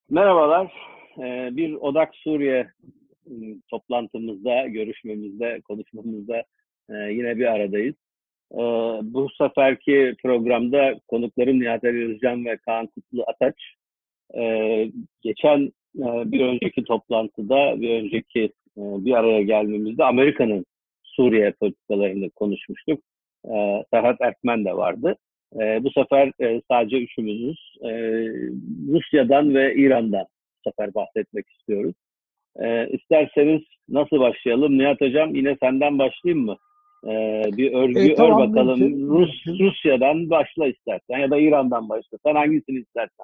Merhabalar. Bir Odak Suriye toplantımızda, görüşmemizde, konuşmamızda yine bir aradayız. Bu seferki programda konuklarım Nihat Ali Özcan ve Kaan Kutlu Ataç. Geçen bir önceki toplantıda, bir araya gelmemizde Amerika'nın Suriye politikalarını konuşmuştuk. Serhat Erkmen de vardı. Bu sefer sadece üçümüzüz. Rusya'dan ve İran'dan bu sefer bahsetmek istiyoruz. İsterseniz nasıl başlayalım? Nihat Hocam yine senden başlayayım mı? Bir örgü ör Tamam, bakalım. mümkün. Rusya'dan başla istersen ya da İran'dan başla. Sen hangisini istersen.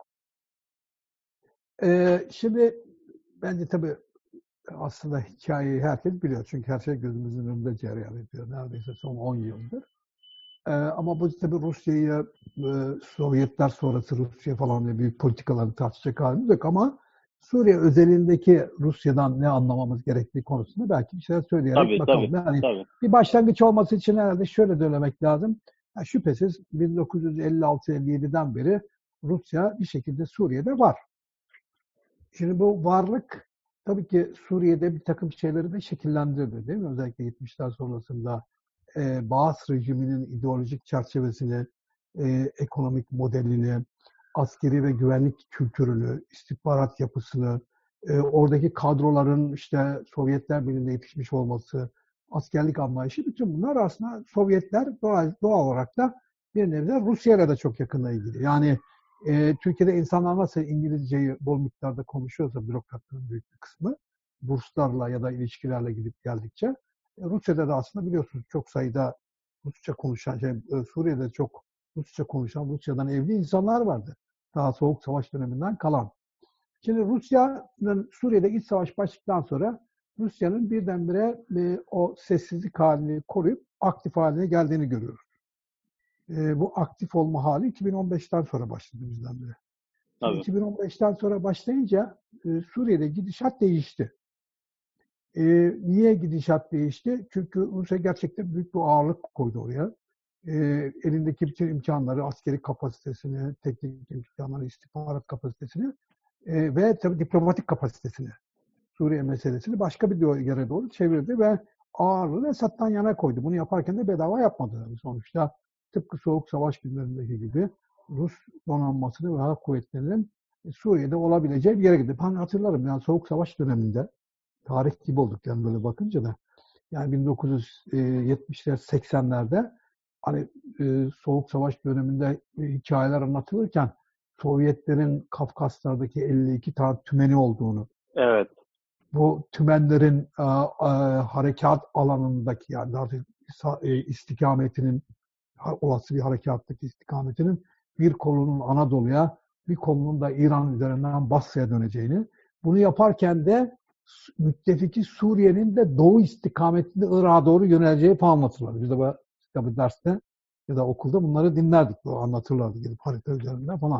Şimdi bence tabii aslında hikayeyi herkes biliyor. Çünkü her şey gözümüzün önünde cereyan ediyor. Neredeyse son 10 yıldır. Ama bu tabii Rusya'yı Sovyetler sonrası Rusya falan diye büyük politikaları tartışacak halimiz yok. Ama Suriye özelindeki Rusya'dan ne anlamamız gerektiği konusunda belki bir şeyler söyleyerek bakalım. Yani Tabii. bir başlangıç olması için herhalde şöyle söylemek lazım. Yani şüphesiz 1956-57'den beri Rusya bir şekilde Suriye'de var. Şimdi bu varlık tabii ki Suriye'de bir takım şeyleri de şekillendirdi, değil mi? Özellikle 70'ler sonrasında Baas rejiminin ideolojik çerçevesini, ekonomik modelini, askeri ve güvenlik kültürünü, istihbarat yapısını, oradaki kadroların işte Sovyetler Birliği'nde yetişmiş olması, askerlik anlayışı, bütün bunlar aslında Sovyetler doğal olarak da bir nevi Rusya'yla da çok yakından ilgili. Yani Türkiye'de insanlar nasıl İngilizceyi bol miktarda konuşuyorsa bürokratların büyük bir kısmı, burslarla ya da ilişkilerle gidip geldikçe, Rusya'da da aslında biliyorsunuz çok sayıda Rusça konuşan, Suriye'de çok Rusça konuşan, Rusya'dan evli insanlar vardı. Daha Soğuk Savaş döneminden kalan. Şimdi Rusya'nın Suriye'de iç savaş başladıktan sonra Rusya'nın birdenbire o sessizlik halini koruyup aktif haline geldiğini görüyoruz. Bu aktif olma hali 2015'ten sonra başladı bizden beri. Şimdi 2015'ten sonra başlayınca Suriye'de gidişat değişti. Niye gidişat değişti? Çünkü Rusya gerçekten büyük bir ağırlık koydu oraya. Elindeki bütün imkanları, askeri kapasitesini, teknik imkanları, istihbarat kapasitesini ve tabii diplomatik kapasitesini, Suriye meselesini başka bir yere doğru çevirdi ve ağırlığı Esad'dan yana koydu. Bunu yaparken de bedava yapmadı. Sonuçta tıpkı Soğuk Savaş günlerindeki gibi Rus donanmasını ve hava kuvvetlerinin Suriye'de olabileceği bir yere gitti. Ben hatırlarım yani Soğuk Savaş döneminde tarih gibi olduk yani böyle bakınca da. Yani 1970'ler, 80'lerde hani Soğuk Savaş döneminde hikayeler anlatılırken Sovyetlerin Kafkaslardaki 52 tane tümeni olduğunu, Evet. bu tümenlerin harekat alanındaki yani istikametinin, olası bir harekattaki istikametinin bir kolunun Anadolu'ya, bir kolunun da İran üzerinden Basra'ya döneceğini, bunu yaparken de müttefiki Suriye'nin de doğu istikametinde Irak'a doğru yöneleceği falan anlatırlar. Biz de bu derste ya da okulda bunları dinlerdik. O anlatırlardı gelip harita üzerinden falan.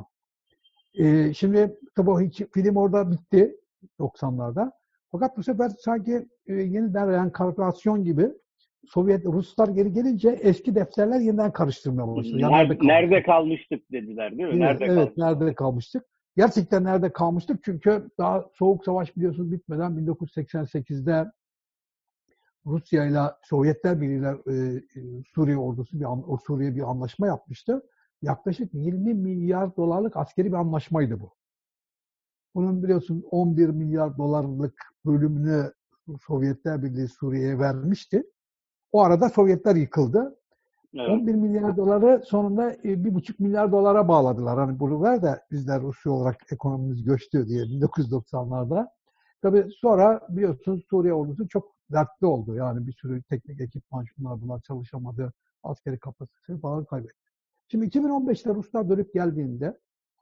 Şimdi tabii o film orada bitti 90'larda. Fakat bu sefer sanki yeniden reenkarnasyon gibi Ruslar geri gelince eski defterler yeniden karıştırmaya başladı. Yani Nerede kalmıştık dediler değil mi? Evet, nerede kalmıştık? Gerçekten nerede kalmıştık? Çünkü daha Soğuk Savaş biliyorsunuz bitmeden 1988'de Rusya ile Sovyetler Birliği ile Suriye ordusu Suriye bir anlaşma yapmıştı. Yaklaşık 20 milyar dolarlık askeri bir anlaşmaydı bu. Bunun biliyorsun 11 milyar dolarlık bölümünü Sovyetler Birliği Suriye'ye vermişti. O arada Sovyetler yıkıldı. Evet. 11 milyar doları sonunda 1,5 milyar dolara bağladılar. Hani bunu ver de bizler Rusya olarak ekonomimiz göçtü diye 1990'larda. Tabii sonra biliyorsunuz Suriye ordusu çok dertli oldu. Yani bir sürü teknik ekipman şunlar bunlar çalışamadı. Askeri kapasitesini falan kaybetti. Şimdi 2015'te Ruslar dönüp geldiğinde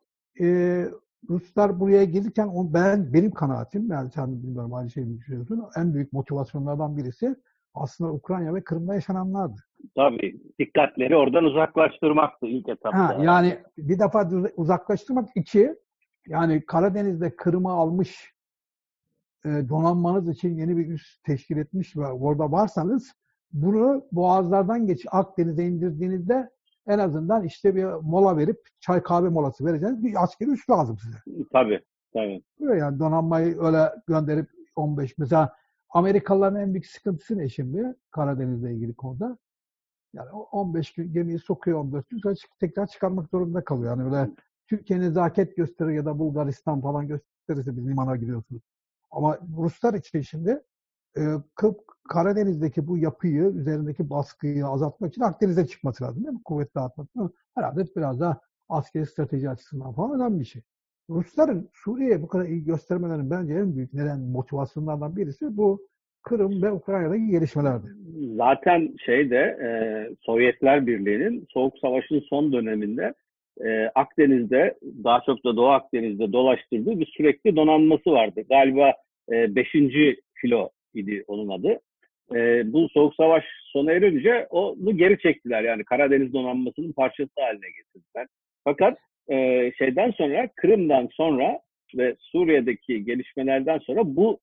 Ruslar buraya gelirken benim kanaatim, yani sen bilmiyorum aynı şeyi mi düşünüyorsun, en büyük motivasyonlardan birisi aslında Ukrayna ve Kırım'da yaşananlardı. Tabii. Dikkatleri oradan uzaklaştırmaktı ilk etapta. Yani bir defa uzaklaştırmak, iki, yani Karadeniz'de Kırım'ı almış donanmanız için yeni bir üs teşkil etmiş ve orada varsanız bunu boğazlardan Akdeniz'e indirdiğinizde en azından işte bir mola verip çay kahve molası vereceğiniz bir askeri üs lazım size. Tabii. Tabii. Yani donanmayı öyle gönderip 15 mesela Amerikalıların en büyük sıkıntısı ne şimdi Karadeniz'le ilgili konuda? Yani 15 gün gemiyi sokuyor 14 gün sonra tekrar çıkarmak zorunda kalıyor. Yani öyle Türkiye nezaket gösterir ya da Bulgaristan falan gösterirse biz limana giriyorsunuz. Ama Ruslar için şimdi e, Karadeniz'deki bu yapıyı, üzerindeki baskıyı azaltmak için Akdeniz'e çıkması lazım değil mi? Kuvvet dağıtmak. Herhalde biraz daha askeri strateji açısından falan önemli bir şey. Rusların Suriye'ye bu kadar ilgi göstermelerinin bence en büyük neden motivasyonlardan birisi bu Kırım ve Ukrayna'daki gelişmelerdi. Zaten Sovyetler Birliği'nin Soğuk Savaş'ın son döneminde Akdeniz'de, daha çok da Doğu Akdeniz'de dolaştırdığı bir sürekli donanması vardı. Galiba 5. filo idi onun adı. Bu Soğuk Savaş sona erince onu geri çektiler. Yani Karadeniz donanmasının parçası haline getirdiler. Fakat şeyden sonra, Kırım'dan sonra ve Suriye'deki gelişmelerden sonra bu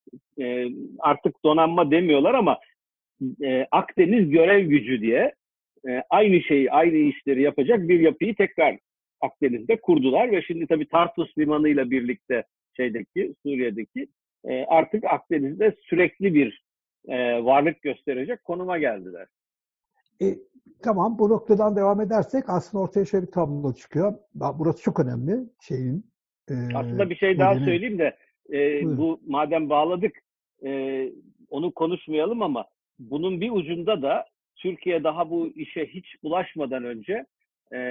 artık donanma demiyorlar ama Akdeniz görev gücü diye aynı şeyi, aynı işleri yapacak bir yapıyı tekrar Akdeniz'de kurdular ve şimdi tabii Tartus Limanı ile birlikte Suriye'deki artık Akdeniz'de sürekli bir varlık gösterecek konuma geldiler. E, tamam bu noktadan devam edersek aslında ortaya şöyle bir tablo çıkıyor. Burası çok önemli şeyin. E, Aslında bir şey daha Suriye'nin. söyleyeyim de Buyurun. bu madem bağladık onu konuşmayalım ama bunun bir ucunda da Türkiye daha bu işe hiç bulaşmadan önce e,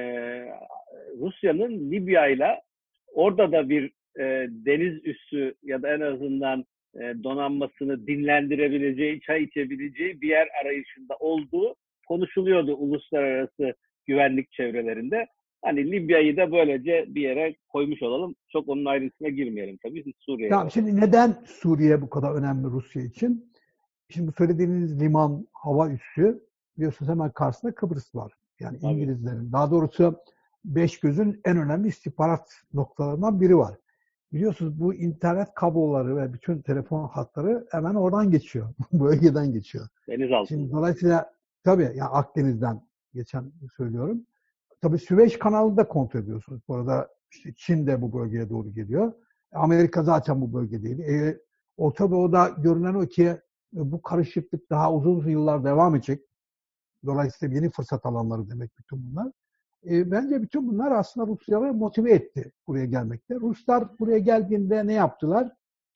Rusya'nın Libya ile orada da bir deniz üssü ya da en azından donanmasını dinlendirebileceği, çay içebileceği bir yer arayışında olduğu konuşuluyordu uluslararası güvenlik çevrelerinde. Hani Libya'yı da böylece bir yere koymuş olalım. Çok onun ayrıntısına girmeyelim tabii. Biz Suriye'ye Tamam, bakalım. şimdi neden Suriye bu kadar önemli Rusya için? Şimdi bu söylediğiniz liman, hava üssü biliyorsunuz hemen karşısında Kıbrıs var. Yani Tabii. İngilizlerin, daha doğrusu Beşgöz'ün en önemli istihbarat noktalarından biri var. Biliyorsunuz bu internet kabloları ve bütün telefon hatları hemen oradan geçiyor. Bu bölgeden geçiyor. Deniz Şimdi altında. dolayısıyla tabii yani Akdeniz'den geçen söylüyorum. Tabii Süveyş kanalını da kontrol ediyorsunuz. Bu arada işte Çin de bu bölgeye doğru geliyor. Amerika zaten bu bölgedeydi. Orta Doğu'da görünen o ki bu karışıklık daha uzun yıllar devam edecek. Dolayısıyla yeni fırsat alanları demek bütün bunlar. Bence bütün bunlar aslında Rusları motive etti buraya gelmekte. Ruslar buraya geldiğinde ne yaptılar?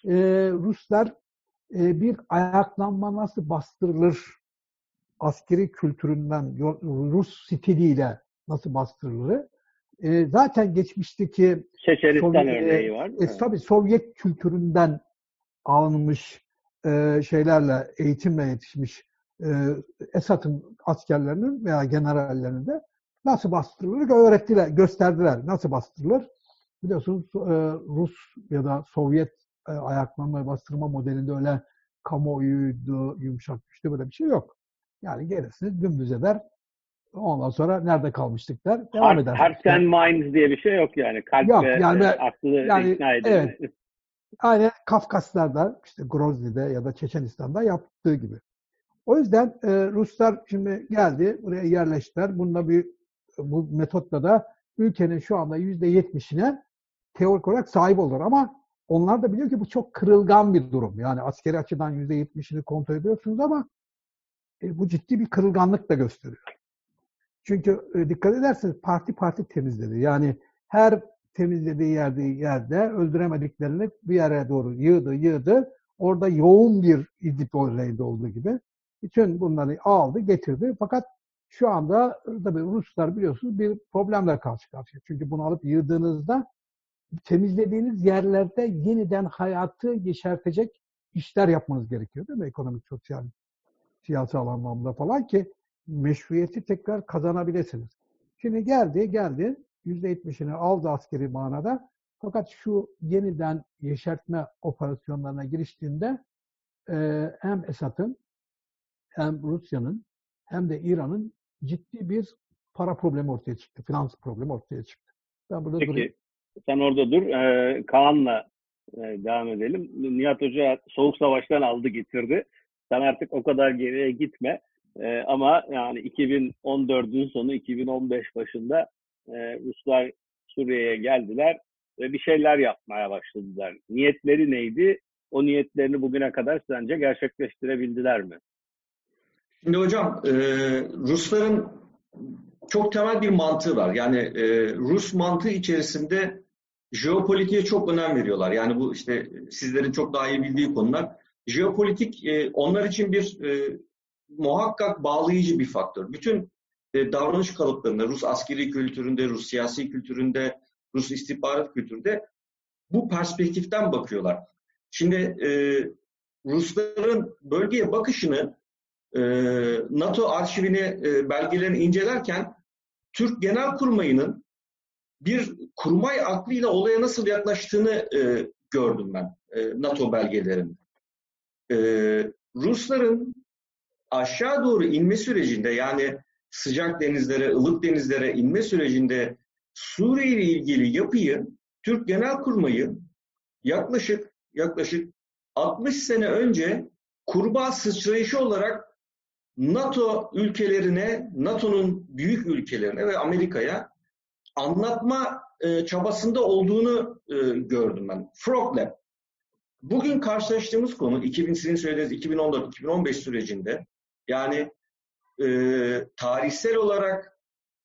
Ruslar bir ayaklanma nasıl bastırılır askeri kültüründen Rus stiliyle nasıl bastırılır? Zaten geçmişteki Çeçenistan örneği var. Tabii Sovyet kültüründen alınmış şeylerle, eğitimle yetişmiş e, Esad'ın askerlerinin veya generallerinin de nasıl bastırılır öğrettiler, gösterdiler. Nasıl bastırılır? Biliyorsunuz Rus ya da Sovyet ayaklanma bastırma modelinde öyle kamuoyuydu, yumuşak güçlü böyle bir şey yok. Yani gelirsiniz dümdüz eder. Ondan sonra nerede kalmıştık der. Devam edersiniz. Hearts and minds diye bir şey yok yani. Kalp Yok ve yani aklı yani ikna edin. evet aynen Kafkaslar'da işte Grozny'de ya da Çeçenistan'da yaptığı gibi. O yüzden Ruslar şimdi geldi buraya yerleştiler. Bu metotla da ülkenin şu anda %70'ine teorik olarak sahip olur ama onlar da biliyor ki bu çok kırılgan bir durum. Yani askeri açıdan %70'ini kontrol ediyorsunuz ama bu ciddi bir kırılganlık da gösteriyor. Çünkü dikkat ederseniz parti parti temizledi. Yani her temizlediği yerde öldüremediklerini bir yere doğru yığdı. Orada yoğun bir İdlib olayında olduğu gibi bütün bunları aldı, getirdi. Fakat şu anda tabii Ruslar biliyorsunuz bir problemle karşı karşıya. Çünkü bunu alıp yığdığınızda temizlediğiniz yerlerde yeniden hayatı yeşertecek işler yapmanız gerekiyor değil mi? Ekonomik, sosyal, siyasal anlamda falan ki meşruiyeti tekrar kazanabilirsiniz. Şimdi geldi %70'ini aldı askeri manada. Fakat şu yeniden yeşertme operasyonlarına giriştiğinde hem Esad'ın hem Rusya'nın hem de İran'ın ciddi bir para problemi ortaya çıktı. Finans problemi ortaya çıktı. Ben burada durayım. Peki sen orada dur. Kaan'la devam edelim. Nihat Hoca Soğuk Savaş'tan aldı getirdi. Sen artık o kadar geriye gitme. Ama yani 2014'ün sonu 2015 başında Ruslar Suriye'ye geldiler. ve bir şeyler yapmaya başladılar. Niyetleri neydi? O niyetlerini bugüne kadar sence gerçekleştirebildiler mi? Şimdi hocam, Rusların çok temel bir mantığı var. Yani Rus mantığı içerisinde jeopolitiğe çok önem veriyorlar. Yani bu işte sizlerin çok daha iyi bildiği konular. Jeopolitik onlar için bir muhakkak bağlayıcı bir faktör. Bütün davranış kalıplarında, Rus askeri kültüründe, Rus siyasi kültüründe, Rus istihbarat kültüründe bu perspektiften bakıyorlar. Şimdi Rusların bölgeye bakışını NATO arşivini, belgelerini incelerken Türk Genelkurmayı'nın bir kurmay aklıyla olaya nasıl yaklaştığını gördüm ben NATO belgelerinde. Rusların aşağı doğru inme sürecinde, yani sıcak denizlere, ılık denizlere inme sürecinde Suriye ile ilgili yapıyı Türk Genelkurmayı yaklaşık 60 sene önce kurbağa sıçrayışı olarak NATO ülkelerine, NATO'nun büyük ülkelerine ve Amerika'ya anlatma çabasında olduğunu gördüm ben. Frog Lab. Bugün karşılaştığımız konu sizin söylediğiniz 2014-2015 sürecinde, yani tarihsel olarak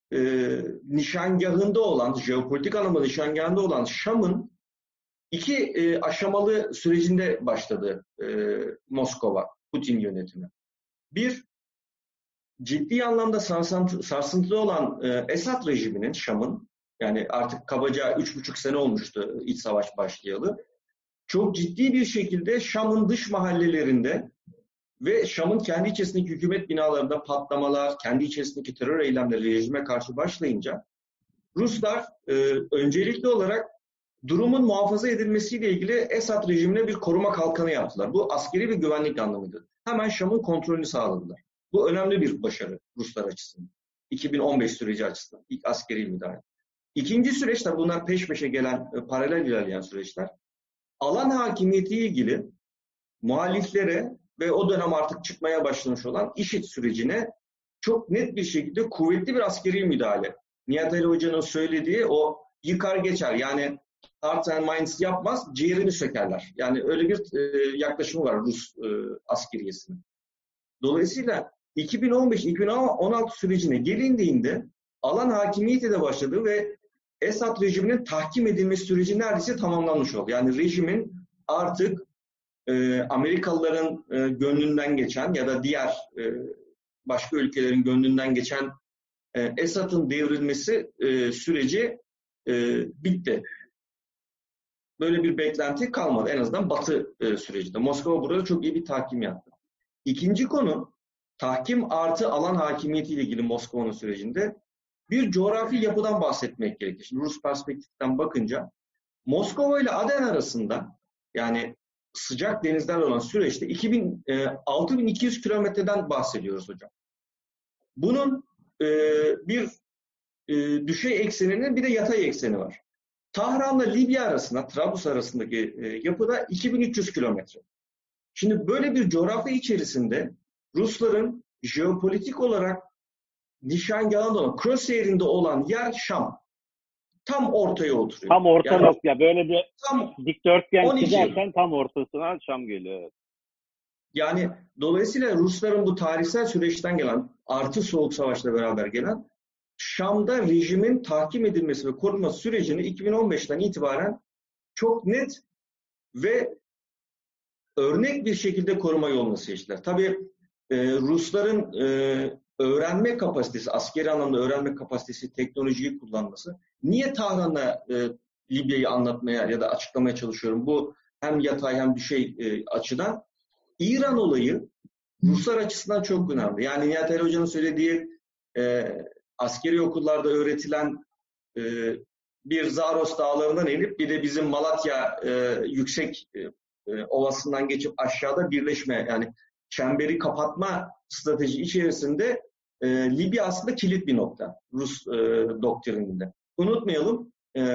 nişangahında olan, jeopolitik anlamda nişangahında olan Şam'ın iki aşamalı sürecinde başladı Moskova, Putin yönetimi. Bir, ciddi anlamda sarsıntılı olan Esad rejiminin, Şam'ın, yani artık kabaca 3,5 sene olmuştu iç savaş başlayalı, çok ciddi bir şekilde Şam'ın dış mahallelerinde ve Şam'ın kendi içerisindeki hükümet binalarında patlamalar, kendi içerisindeki terör eylemleri rejime karşı başlayınca Ruslar öncelikli olarak durumun muhafaza edilmesiyle ilgili Esad rejimine bir koruma kalkanı yaptılar. Bu askeri ve güvenlik anlamıydı. Hemen Şam'ın kontrolünü sağladılar. Bu önemli bir başarı Ruslar açısından. 2015 süreci açısından. İlk askeri müdahale. İkinci süreç, tabi bunlar peş peşe gelen, paralel ilerleyen süreçler. Alan hakimiyetiyle ilgili muhaliflere ve o dönem artık çıkmaya başlamış olan IŞİD sürecine çok net bir şekilde kuvvetli bir askeri müdahale. Nihat Ali Hoca'nın söylediği o yıkar geçer. Yani hearts and minds yapmaz, ciğerini sökerler. Yani öyle bir yaklaşımı var Rus askeriyesinin. Dolayısıyla 2015-2016 sürecine gelindiğinde alan hakimiyeti de başladı ve Esad rejiminin tahkim edilmesi süreci neredeyse tamamlanmış oldu. Yani rejimin artık Amerikalıların gönlünden geçen ya da diğer başka ülkelerin gönlünden geçen Esad'ın devrilmesi süreci bitti. Böyle bir beklenti kalmadı. En azından Batı sürecinde. Moskova burada çok iyi bir tahkim yaptı. İkinci konu, tahkim artı alan hakimiyeti ile ilgili Moskova'nın sürecinde bir coğrafi yapıdan bahsetmek gerekir. Şimdi Rus perspektiften bakınca Moskova ile Aden arasında, yani sıcak denizlerle olan süreçte 6200 kilometreden bahsediyoruz hocam. Bunun bir düşey ekseninin bir de yatay ekseni var. Tahran'la Libya arasında, Trablus arasındaki yapıda 2300 kilometre. Şimdi böyle bir coğrafya içerisinde Rusların jeopolitik olarak nişangahında olan, crosshair'inde olan yer Şam. Tam ortaya oturuyor. Tam orta yani, nokta. Böyle bir dikdörtgen 12. çizersen tam ortasına Şam geliyor. Evet. Yani dolayısıyla Rusların bu tarihsel süreçten gelen, artı Soğuk Savaş'la beraber gelen Şam'da rejimin tahkim edilmesi ve korunması sürecini 2015'ten itibaren çok net ve örnek bir şekilde koruma yolunu seçtiler. Tabii Rusların öğrenme kapasitesi, askeri anlamda öğrenme kapasitesi, teknolojiyi kullanması. Niye Tahran'la Libya'yı anlatmaya ya da açıklamaya çalışıyorum? Bu hem yatay hem düşey açıdan. İran olayı Ruslar açısından çok önemli. Yani Nihat Ali Hoca'nın söylediği askeri okullarda öğretilen bir Zaros dağlarından inip bir de bizim Malatya yüksek ovasından geçip aşağıda birleşme, yani çemberi kapatma strateji içerisinde Libya aslında kilit bir nokta Rus doktrininde. Unutmayalım,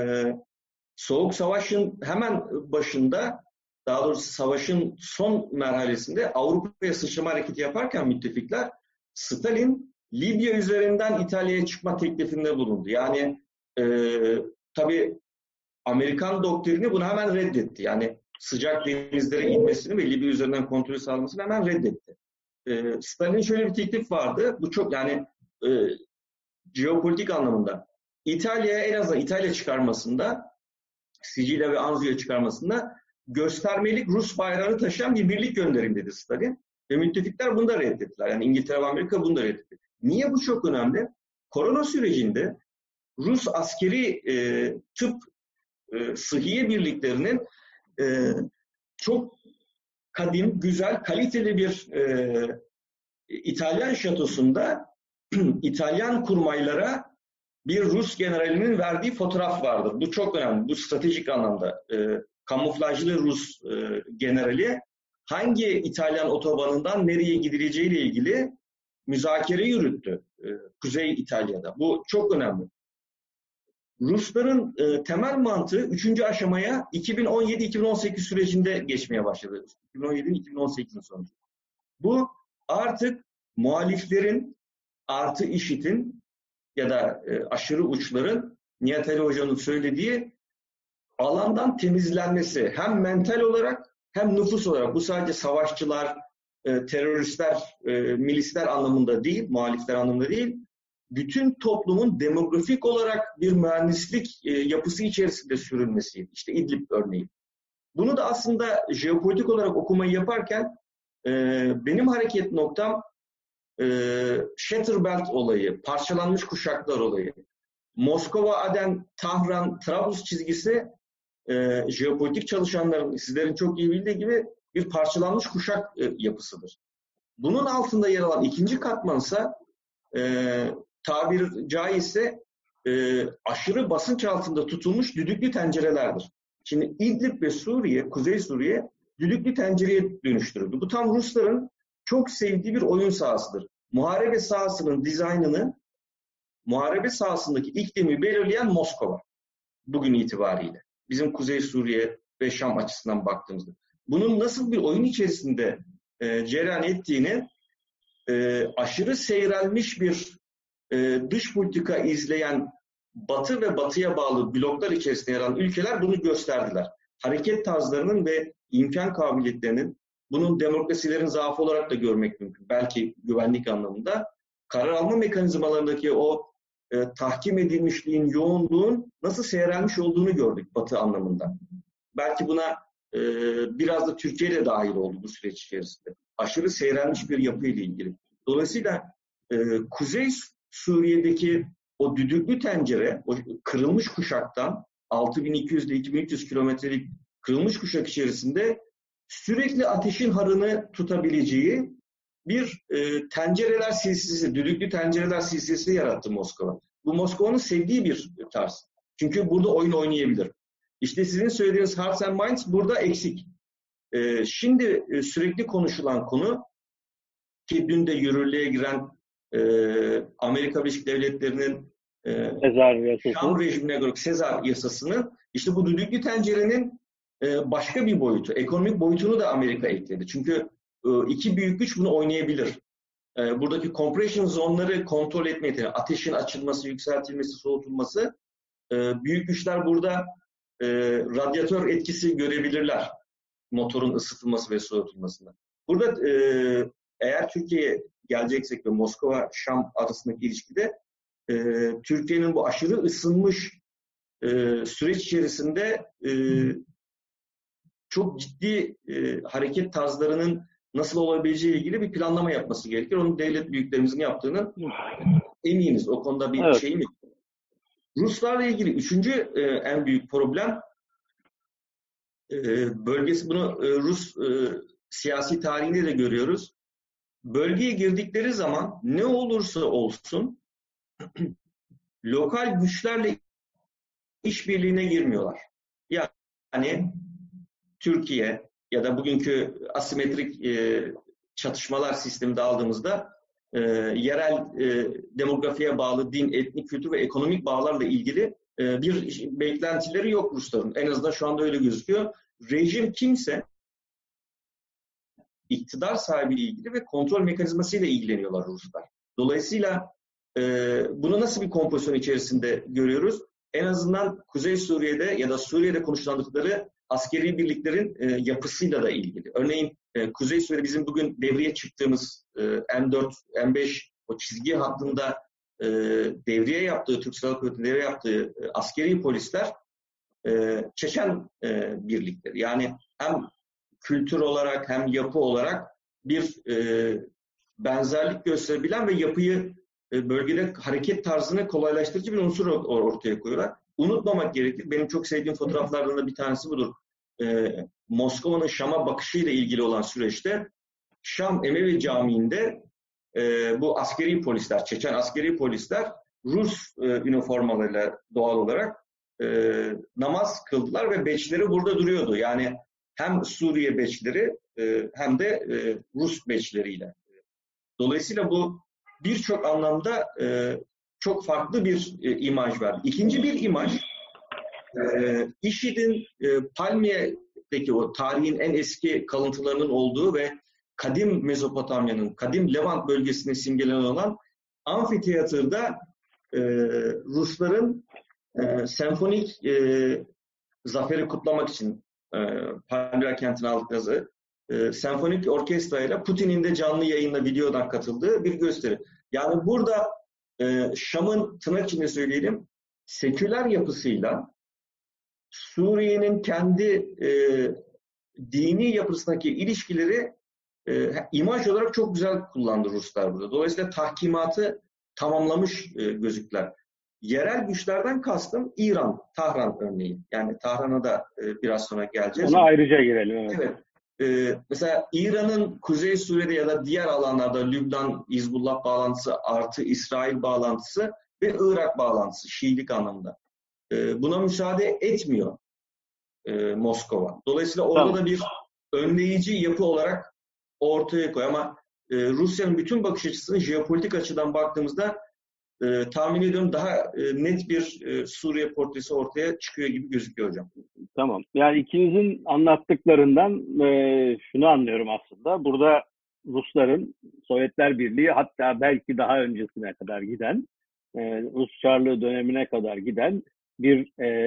Soğuk Savaş'ın hemen başında, daha doğrusu savaşın son merhalesinde Avrupa'ya sıçrama hareketi yaparken müttefikler, Stalin Libya üzerinden İtalya'ya çıkma teklifinde bulundu. Yani tabii Amerikan doktrini bunu hemen reddetti. Yani sıcak denizlere inmesini ve Libya üzerinden kontrolü sağlamasını hemen reddetti. Stalin'in şöyle bir teklif vardı. Bu çok yani jeopolitik anlamında. İtalya'ya en azından İtalya çıkarmasında, Sicilya ve Anzu'ya çıkarmasında göstermelik Rus bayrağını taşıyan bir birlik gönderin dedi Stalin. Ve müttefikler bunu da reddettiler. Yani İngiltere ve Amerika bunu da reddetti. Niye bu çok önemli? Korona sürecinde Rus askeri tıp sıhhiye birliklerinin çok kadim, güzel, kaliteli bir İtalyan şatosunda İtalyan kurmaylara bir Rus generalinin verdiği fotoğraf vardır. Bu çok önemli. Bu stratejik anlamda. Kamuflajlı Rus generali hangi İtalyan otobanından nereye gidileceğiyle ilgili müzakere yürüttü Kuzey İtalya'da. Bu çok önemli. Rusların temel mantığı 3. aşamaya 2017-2018 sürecinde geçmeye başladı. 2017-2018'in sonucu. Bu artık muhaliflerin artı IŞİD'in ya da aşırı uçların Nihat Ali Hoca'nın söylediği alandan temizlenmesi hem mental olarak hem nüfus olarak. Bu sadece savaşçılar, teröristler, milisler anlamında değil, muhalifler anlamında değil. Bütün toplumun demografik olarak bir mühendislik yapısı içerisinde sürülmesiydi. İşte İdlib örneği. Bunu da aslında jeopolitik olarak okumayı yaparken benim hareket noktam Shatterbelt olayı, parçalanmış kuşaklar olayı. Moskova, Aden, Tahran, Trablus çizgisi jeopolitik çalışanların, sizlerin çok iyi bildiği gibi bir parçalanmış kuşak yapısıdır. Bunun altında yer alan ikinci katmansa tabiri caizse aşırı basınç altında tutulmuş düdüklü tencerelerdir. Şimdi İdlib ve Suriye, Kuzey Suriye düdüklü tencereye dönüştürüldü. Bu tam Rusların çok sevdiği bir oyun sahasıdır. Muharebe sahasının dizaynını, muharebe sahasındaki iklimi belirleyen Moskova bugün itibariyle. Bizim Kuzey Suriye ve Şam açısından baktığımızda. Bunun nasıl bir oyun içerisinde cereyan ettiğini aşırı seyrelmiş bir dış politika izleyen Batı ve Batı'ya bağlı bloklar içerisinde yer alan ülkeler bunu gösterdiler. Hareket tarzlarının ve imkan kabiliyetlerinin, bunun demokrasilerin zaafı olarak da görmek mümkün. Belki güvenlik anlamında. Karar alma mekanizmalarındaki o tahkim edilmişliğin, yoğunluğun nasıl seyrelmiş olduğunu gördük Batı anlamında. Belki buna biraz da Türkiye de dahil oldu bu süreç içerisinde. Aşırı seyrelmiş bir yapı ile ilgili. Dolayısıyla Kuzey Suriye'deki o düdüklü tencere, o kırılmış kuşaktan 6200 ile 2300 kilometrelik kırılmış kuşak içerisinde sürekli ateşin harını tutabileceği bir tencereler silsilesi, düdüklü tencereler silsilesi yarattı Moskova. Bu Moskova'nın sevdiği bir tarz. Çünkü burada oyun oynayabilir. İşte sizin söylediğiniz Hearts and Minds burada eksik. Şimdi sürekli konuşulan konu ki dün de yürürlüğe giren Amerika Birleşik Devletleri'nin Şam rejimine göre Sezar yasasını, işte bu düdüklü tencerenin başka bir boyutu, ekonomik boyutunu da Amerika ekledi. Çünkü iki büyük güç bunu oynayabilir. Buradaki compression zonları kontrol etme yeteneği, ateşin açılması, yükseltilmesi, soğutulması, büyük güçler burada radyatör etkisi görebilirler. Motorun ısıtılması ve soğutulmasında. Burada eğer Türkiye'ye geleceksek ve Moskova-Şam arasındaki ilişkide Türkiye'nin bu aşırı ısınmış süreç içerisinde çok ciddi hareket tarzlarının nasıl olabileceği ilgili bir planlama yapması gerekir. Onu devlet büyüklerimizin yaptığını eminiz. O konuda bir şeyim yok. Ruslarla ilgili üçüncü en büyük problem bölgesi, bunu Rus siyasi tarihinde de görüyoruz. Bölgeye girdikleri zaman ne olursa olsun lokal güçlerle işbirliğine girmiyorlar. Yani Türkiye ya da bugünkü asimetrik çatışmalar sisteminde aldığımızda yerel demografiye bağlı din, etnik, kültür ve ekonomik bağlarla ilgili bir beklentileri yok Rusların. En azından şu anda öyle gözüküyor. Rejim kimse iktidar sahibiyle ilgili ve kontrol mekanizmasıyla ilgileniyorlar Ruslar. Dolayısıyla bunu nasıl bir kompozisyon içerisinde görüyoruz? en azından Kuzey Suriye'de ya da Suriye'de konuşlandıkları askeri birliklerin yapısıyla da ilgili. Örneğin Kuzey Suriye'de bizim bugün devreye çıktığımız M4, M5 o çizgi hattında devriye yaptığı, Türk Silahlı Kuvvetleri'nin devriye yaptığı askeri polisler Çeçen birlikleri. Yani hem kültür olarak hem yapı olarak bir benzerlik gösterebilen ve yapıyı bölgede hareket tarzını kolaylaştırıcı bir unsur ortaya koyuyorlar. Unutmamak gerekir. Benim çok sevdiğim fotoğraflardan da bir tanesi budur. Moskova'nın Şam'a bakışıyla ilgili olan süreçte Şam Emevi Camii'nde bu askeri polisler, Çeçen askeri polisler Rus üniformalarıyla doğal olarak namaz kıldılar ve beçleri burada duruyordu. Yani hem Suriye beçleri hem de Rus beçleriyle. Dolayısıyla bu birçok anlamda çok farklı bir imaj verdi. İkinci bir imaj, IŞİD'in Palmiye'deki o tarihin en eski kalıntılarının olduğu ve kadim Mezopotamya'nın, kadim Levant bölgesine simgelenen olan amfiteyatrda Rusların senfonik zaferi kutlamak için Palmira kentini aldıkları senfonik orkestrayla Putin'in de canlı yayınla videodan katıldığı bir gösteri. Yani burada Şam'ın tırnak içinde söyleyelim seküler yapısıyla Suriye'nin kendi dini yapısındaki ilişkileri imaj olarak çok güzel kullandı Ruslar burada. Dolayısıyla tahkimatı tamamlamış gözüktüler. Yerel güçlerden kastım İran, Tahran örneği. Yani Tahran'a da biraz sonra geleceğiz. Ona ayrıca girelim. Evet. Evet. Mesela İran'ın Kuzey Suriye'de ya da diğer alanlarda Lübnan, Hizbullah bağlantısı artı İsrail bağlantısı ve Irak bağlantısı Şiilik anlamda. Buna müsaade etmiyor Moskova. Dolayısıyla orada da bir önleyici yapı olarak ortaya koyuyor. Ama Rusya'nın bütün bakış açısını jeopolitik açıdan baktığımızda tahmin ediyorum daha net bir Suriye portresi ortaya çıkıyor gibi gözüküyor hocam. Tamam. Yani ikinizin anlattıklarından şunu anlıyorum aslında. Burada Rusların Sovyetler Birliği hatta belki daha öncesine kadar giden Rus Çarlığı dönemine kadar giden bir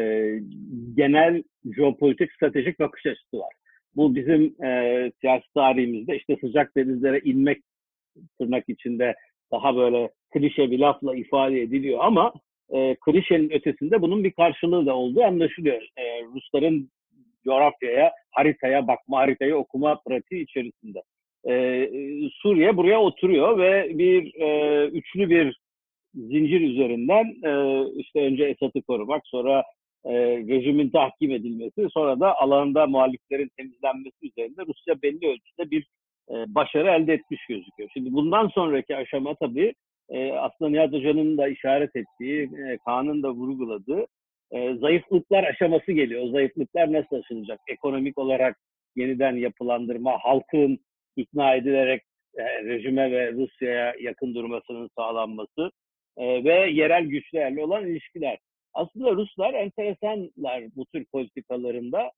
genel jeopolitik stratejik bakış açısı var. Bu bizim siyasi tarihimizde işte sıcak denizlere inmek tırnak içinde daha böyle klişe bir lafla ifade ediliyor ama klişenin ötesinde bunun bir karşılığı da olduğu anlaşılıyor. Rusların coğrafyaya, haritaya bakma, haritayı okuma pratiği içerisinde. Suriye buraya oturuyor ve üçlü bir zincir üzerinden işte önce Esad'ı korumak, sonra rejimin tahkim edilmesi, sonra da alanda muhaliflerin temizlenmesi üzerinde Rusya belli ölçüde bir başarı elde etmiş gözüküyor. Şimdi bundan sonraki aşama tabii aslında Nihat Hoca'nın da işaret ettiği, Kaan'ın da vurguladığı zayıflıklar aşaması geliyor. O zayıflıklar nasıl aşılacak? Ekonomik olarak yeniden yapılandırma, halkın ikna edilerek rejime ve Rusya'ya yakın durmasının sağlanması ve yerel güçlerle olan ilişkiler. Aslında Ruslar enteresanlar bu tür politikalarında.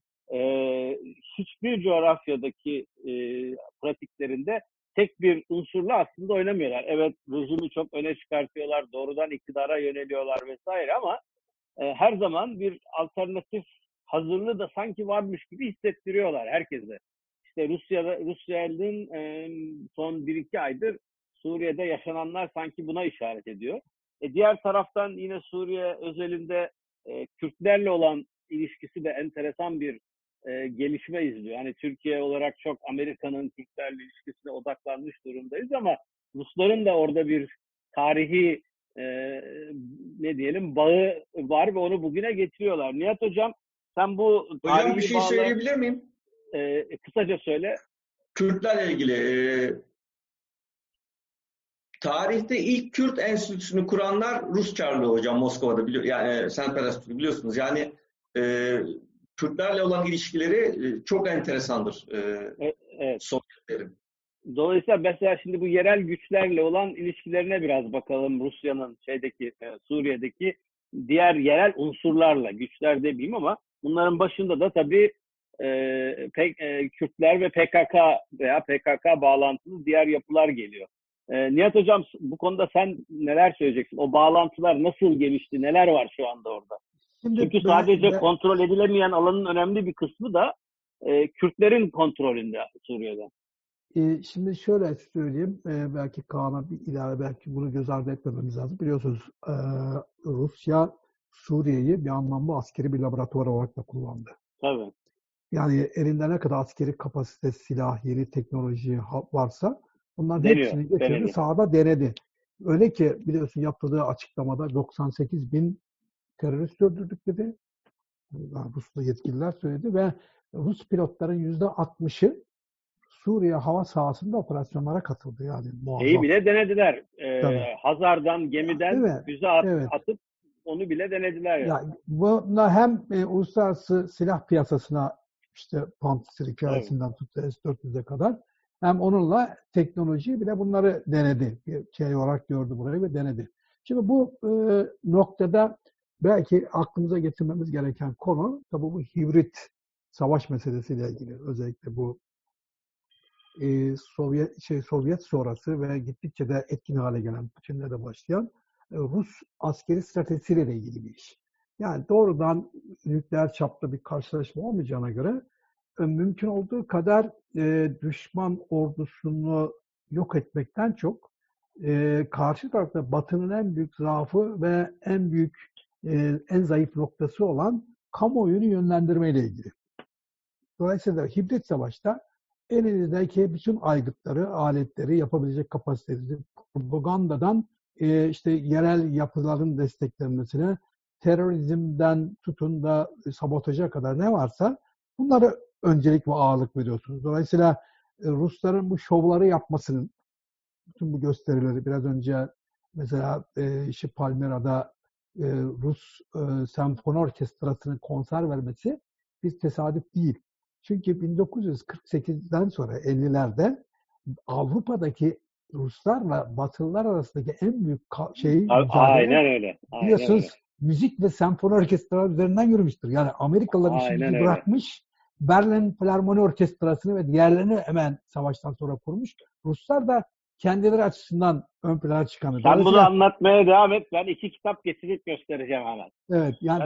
Hiçbir coğrafyadaki pratiklerinde tek bir unsurla aslında oynamıyorlar. Evet, rejimi çok öne çıkartıyorlar, doğrudan iktidara yöneliyorlar vesaire ama her zaman bir alternatif hazırlığı da sanki varmış gibi hissettiriyorlar herkese. İşte Rusya'nın son 1-2 aydır Suriye'de yaşananlar sanki buna işaret ediyor. Diğer taraftan yine Suriye özelinde Kürtlerle olan ilişkisi de enteresan bir gelişme izliyor. Yani Türkiye olarak çok Amerika'nın Kürtlerle ilişkisine odaklanmış durumdayız ama Rusların da orada bir tarihi bağı var ve onu bugüne getiriyorlar. Nihat Hocam, sen bu hocam bir şey söyleyebilir miyim? Kısaca söyle. Kürtlerle ilgili tarihte ilk Kürt enstitüsünü kuranlar Rus Çarlığı hocam Moskova'da yani St. Petersburg biliyorsunuz. Yani Kürtlerle olan ilişkileri çok enteresandır. Evet. Sovyetlerin. Dolayısıyla mesela şimdi bu yerel güçlerle olan ilişkilerine biraz bakalım. Rusya'nın Suriye'deki diğer yerel unsurlarla, güçler demeyeyim ama bunların başında da tabii Kürtler ve PKK veya PKK bağlantılı diğer yapılar geliyor. Nihat Hocam, bu konuda sen neler söyleyeceksin? O bağlantılar nasıl gelişti? Neler var şu anda orada? Şimdi Çünkü sadece kontrol edilemeyen alanın önemli bir kısmı da Kürtlerin kontrolünde Suriye'de. Şimdi şöyle söyleyeyim, belki Kaan'a bir ilave, belki bunu göz ardı etmememiz lazım. Biliyorsunuz Rusya Suriye'yi bir anlamda askeri bir laboratuvar olarak da kullandı. Tabii. Yani elinde ne kadar askeri kapasite, silah, yeni teknoloji varsa bunların hepsini getirdi, sahada denedi. Öyle ki biliyorsun yaptığı açıklamada 98 bin terörist öldürdük dedi. Ruslu yetkililer söyledi ve Rus pilotların %60'ı Suriye hava sahasında operasyonlara katıldı yani muazzam. Şeyi bile denediler. Hazar'dan, gemiden füze atıp onu bile denediler. Yani buna hem uluslararası silah piyasasına işte Pantsir hikayesinden tuttu S-400'e kadar hem onunla teknolojiyi bile bunları denedi. Bir şey olarak gördü burayı ve denedi. Şimdi bu noktada belki aklımıza getirmemiz gereken konu tabii bu hibrit savaş meselesiyle ilgili. Özellikle bu Sovyet sonrası ve gittikçe de etkin hale gelen, Putin'le de başlayan Rus askeri stratejisiyle de ilgili bir iş. Yani doğrudan nükleer çapta bir karşılaşma olmayacağına göre mümkün olduğu kadar düşman ordusunu yok etmekten çok karşı tarafta Batı'nın en büyük zaafı ve en büyük en zayıf noktası olan kamuoyunu yönlendirmeyle ilgili. Dolayısıyla hibrit savaşta elinizdeki bütün aygıtları, aletleri, yapabilecek kapasiteleri, propagandadan işte yerel yapıların desteklenmesine, terörizmden tutun da sabotaja kadar ne varsa bunlara öncelik ve ağırlık veriyorsunuz. Dolayısıyla Rusların bu şovları yapmasının, bütün bu gösterileri biraz önce mesela Palmira'da Rus senfoni orkestrasının konser vermesi bir tesadüf değil. Çünkü 1948'den sonra 50'lerde Avrupa'daki Ruslarla Batılılar arasındaki en büyük aynen öyle. Biliyorsunuz müzik ve senfoni orkestraları üzerinden yürümüştür. Yani Amerikalılar işini bırakmış, Berlin Filarmoni Orkestrası'nı ve diğerlerini hemen savaştan sonra kurmuş. Ruslar da kendileri açısından ön plana çıkanı. Sen bunu anlatmaya devam et. Ben 2 kitap getirip göstereceğim hemen. Evet. Yani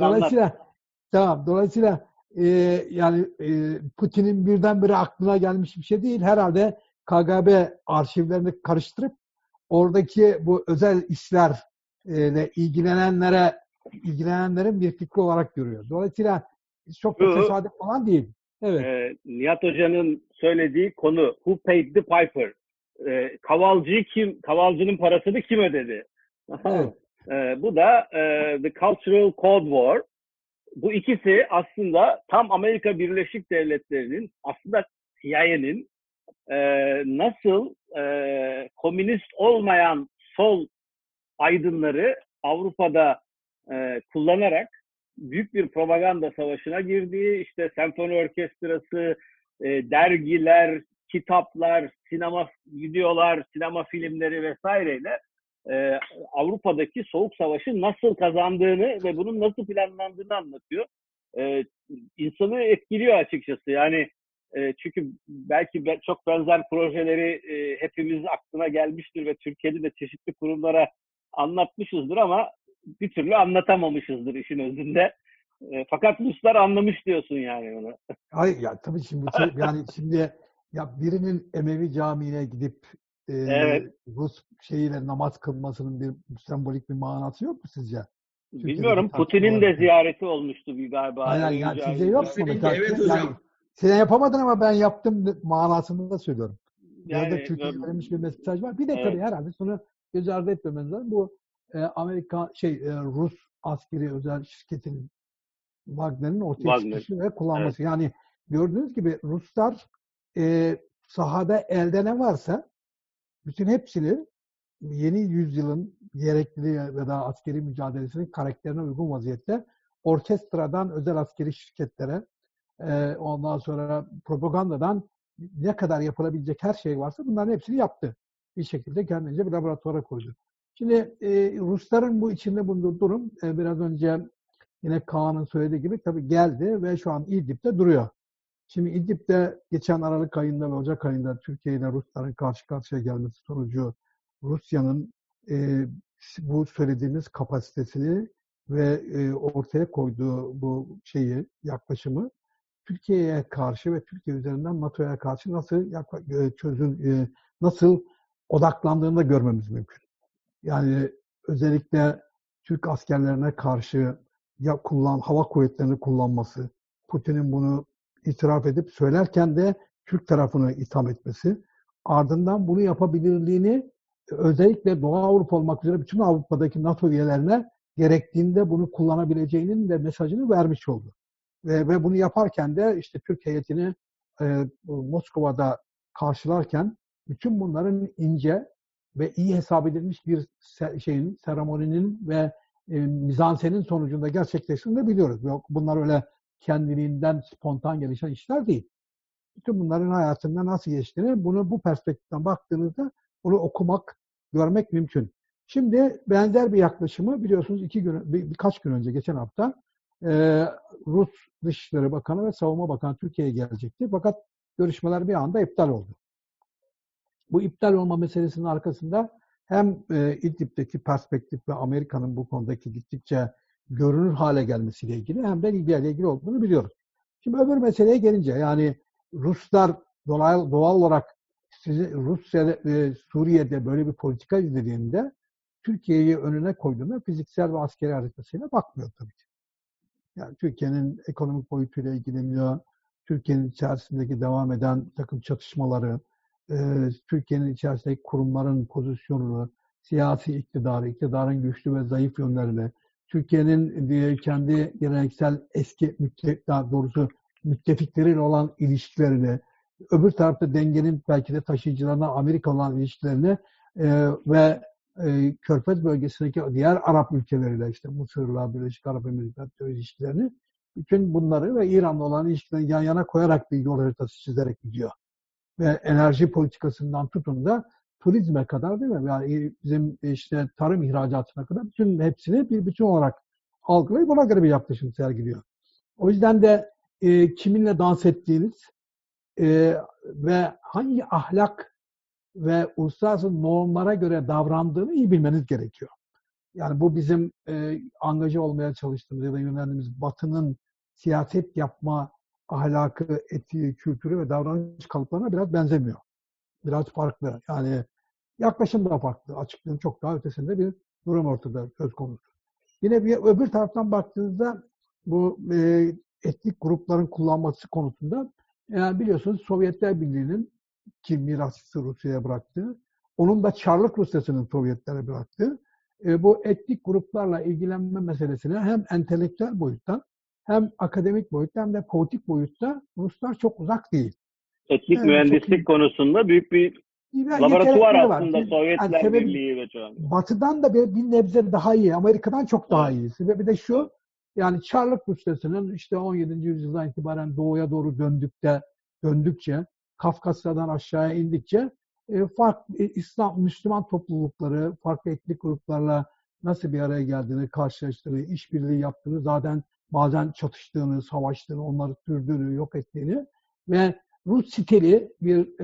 dolayısıyla yani Putin'in birdenbire aklına gelmiş bir şey değil. Herhalde KGB arşivlerini karıştırıp oradaki bu özel işlerle ilgilenenlerin bir fikri olarak görüyor. Dolayısıyla çok da tesadüf falan değil. Evet. Nihat Hoca'nın söylediği konu Who paid the piper? Kavalcının parasını kim ödedi? Evet. Bu da The Cultural Cold War. Bu ikisi aslında tam Amerika Birleşik Devletleri'nin, aslında CIA'nin nasıl komünist olmayan sol aydınları Avrupa'da kullanarak büyük bir propaganda savaşına girdiği, işte senfoni orkestrası, dergiler, kitaplar, sinema videolar, sinema filmleri vesaireyle Avrupa'daki Soğuk Savaş'ı nasıl kazandığını ve bunun nasıl planlandığını anlatıyor. İnsanı etkiliyor açıkçası. Yani çünkü belki çok benzer projeleri hepimiz aklına gelmiştir ve Türkiye'de de çeşitli kurumlara anlatmışızdır ama bir türlü anlatamamışızdır işin özünde. Fakat Ruslar anlamış diyorsun yani onu. Hayır ya tabii şimdi ya birinin Emevi Camii'ne gidip Rus şeyiyle namaz kılmasının bir sembolik bir manası yok mu sizce? Bilmiyorum. Putin'in de ziyareti olmuştu bir galiba. Aynen yani sizce yok mu? Evet hocam. Yani, sen yapamadın ama ben yaptım manasını da söylüyorum. Yani, burada Türkiye'ye verilmiş bir mesaj var. Bir de tabii herhalde şunu göz ardı etmemeniz lazım. Bu Rus askeri özel şirketinin Wagner'in ortaya çıkışı ve kullanması. Evet. Yani gördüğünüz gibi Ruslar sahada elde ne varsa bütün hepsini yeni yüzyılın gerekli ya da askeri mücadelesinin karakterine uygun vaziyette orkestradan özel askeri şirketlere ondan sonra propagandadan ne kadar yapılabilecek her şey varsa bunların hepsini yaptı. Bir şekilde kendince bir laboratuvara koydu. Şimdi Rusların bu içinde bulunduğu durum biraz önce yine Kaan'ın söylediği gibi tabii geldi ve şu an İdlib'de duruyor. Şimdi İdlib'de geçen Aralık ayında ve Ocak ayında Türkiye ile Rusların karşı karşıya gelmesi sonucu Rusya'nın bu söylediğimiz kapasitesini ve ortaya koyduğu bu yaklaşımı Türkiye'ye karşı ve Türkiye üzerinden NATO'ya karşı nasıl odaklandığını da görmemiz mümkün. Yani özellikle Türk askerlerine karşı hava kuvvetlerini kullanması, Putin'in bunu itiraf edip söylerken de Türk tarafını itham etmesi, ardından bunu yapabilirliğini özellikle Doğu Avrupa olmak üzere bütün Avrupa'daki NATO üyelerine gerektiğinde bunu kullanabileceğinin de mesajını vermiş oldu. Ve bunu yaparken de işte Türk heyetini Moskova'da karşılarken bütün bunların ince ve iyi hesap edilmiş bir seremoninin ve mizansenin sonucunda gerçekleştiğini de biliyoruz. Yok, bunlar öyle kendiliğinden spontan gelişen işler değil. Bütün bunların hayatında nasıl geçtiğini, bunu bu perspektiften baktığınızda bunu okumak, görmek mümkün. Şimdi benzer bir yaklaşımı biliyorsunuz birkaç gün önce, geçen hafta Rus Dışişleri Bakanı ve Savunma Bakanı Türkiye'ye gelecekti. Fakat görüşmeler bir anda iptal oldu. Bu iptal olma meselesinin arkasında hem İdlib'deki perspektif ve Amerika'nın bu konudaki gittikçe görünür hale gelmesiyle ilgili hem de Libya ile ilgili olduğunu biliyoruz. Şimdi öbür meseleye gelince, yani Ruslar doğal olarak Rusya Suriye'de böyle bir politika izlediğinde Türkiye'yi önüne koyduğunda fiziksel ve askeri haritasıyla bakmıyor tabii ki. Yani Türkiye'nin ekonomik boyutuyla ilgileniyor, Türkiye'nin içerisindeki devam eden takım çatışmaları, Türkiye'nin içerisindeki kurumların pozisyonunu, siyasi iktidarı, iktidarın güçlü ve zayıf yönlerini, Türkiye'nin kendi geleneksel daha doğrusu müttefikleriyle olan ilişkilerini, öbür tarafta dengenin belki de taşıyıcılarına Amerika olan ilişkilerini ve Körfez bölgesindeki diğer Arap ülkeleriyle, işte Mısır'la, Birleşik Arap Emirlikleri ilişkilerini, bütün bunları ve İran'la olan ilişkilerini yan yana koyarak bir yol haritası çizerek gidiyor. Ve enerji politikasından tutun da turizme kadar, değil mi? Yani bizim işte tarım ihracatına kadar bütün hepsini bir bütün olarak algılayıp ona göre bir yaklaşım sergiliyor. O yüzden de kiminle dans ettiğiniz ve hangi ahlak ve uluslararası normlara göre davrandığını iyi bilmeniz gerekiyor. Yani bu bizim angaja olmaya çalıştığımız ya da yöneldiğimiz Batı'nın siyaset yapma ahlakı, etiği, kültürü ve davranış kalıplarına biraz benzemiyor. Biraz farklı. Yani yaklaşım da farklı. Açıklığın çok daha ötesinde bir durum ortada söz konusu. Yine bir öbür taraftan baktığınızda bu etnik grupların kullanması konusunda, yani biliyorsunuz Sovyetler Birliği'nin ki mirasçısı Rusya'ya bıraktığı, onun da Çarlık Rusyası'nın Sovyetlere bıraktığı bu etnik gruplarla ilgilenme meselesine hem entelektüel boyuttan hem akademik boyutta hem de politik boyutta Ruslar çok uzak değil. Etnik mühendislik konusunda büyük bir laboratuvar aslında Sovyetler yani Birliği ve şu an. Batı'dan da bir nebze daha iyi, Amerika'dan çok daha iyi. Sebebi de şu, yani Çarlık Rusyası'nın işte 17. yüzyıldan itibaren doğuya doğru döndükçe, Kafkasya'dan aşağıya indikçe farklı Müslüman toplulukları, farklı etnik gruplarla nasıl bir araya geldiğini, karşılaştığını, işbirliği yaptığını, zaten bazen çatıştığını, savaştığını, onları sürdüğünü, yok ettiğini ve Rus stili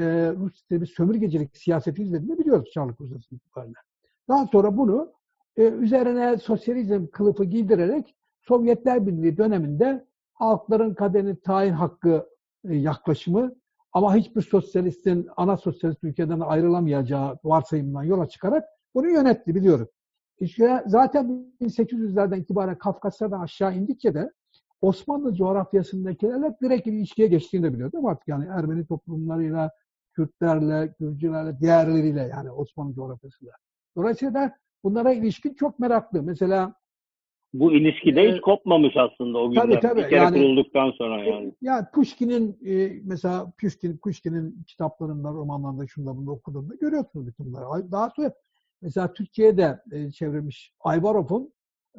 bir sömürgecilik siyaseti izlediğini biliyoruz Çarlık Rusyası itibariyle. Daha sonra bunu üzerine sosyalizm kılıfı giydirerek Sovyetler Birliği döneminde halkların kaderini tayin hakkı yaklaşımı ama hiçbir sosyalistin ana sosyalist ülkeden ayrılamayacağı varsayımından yola çıkarak bunu yönetti, biliyoruz. İşte zaten 1800'lerden itibaren Kafkasya'dan aşağı indikçe de Osmanlı coğrafyasındakilerle direkt ilişkiye geçtiğini de biliyoruz. Ama artık yani Ermeni toplumlarıyla, Kürtlerle, Gürcülerle, diğerleriyle, yani Osmanlı coğrafyasında. Dolayısıyla bunlara ilişkin çok meraklı. Mesela bu ilişkide hiç kopmamış aslında o günler. Tabii. Bir kere yani, kurulduktan sonra yani. Yani Pushkin'in mesela Pushkin'in kitaplarında, romanlarında, şunda bunda okuduğunda görüyorsunuz bütün bunları. Daha sonra mesela Türkçe'ye de çevrilmiş Ayvarov'un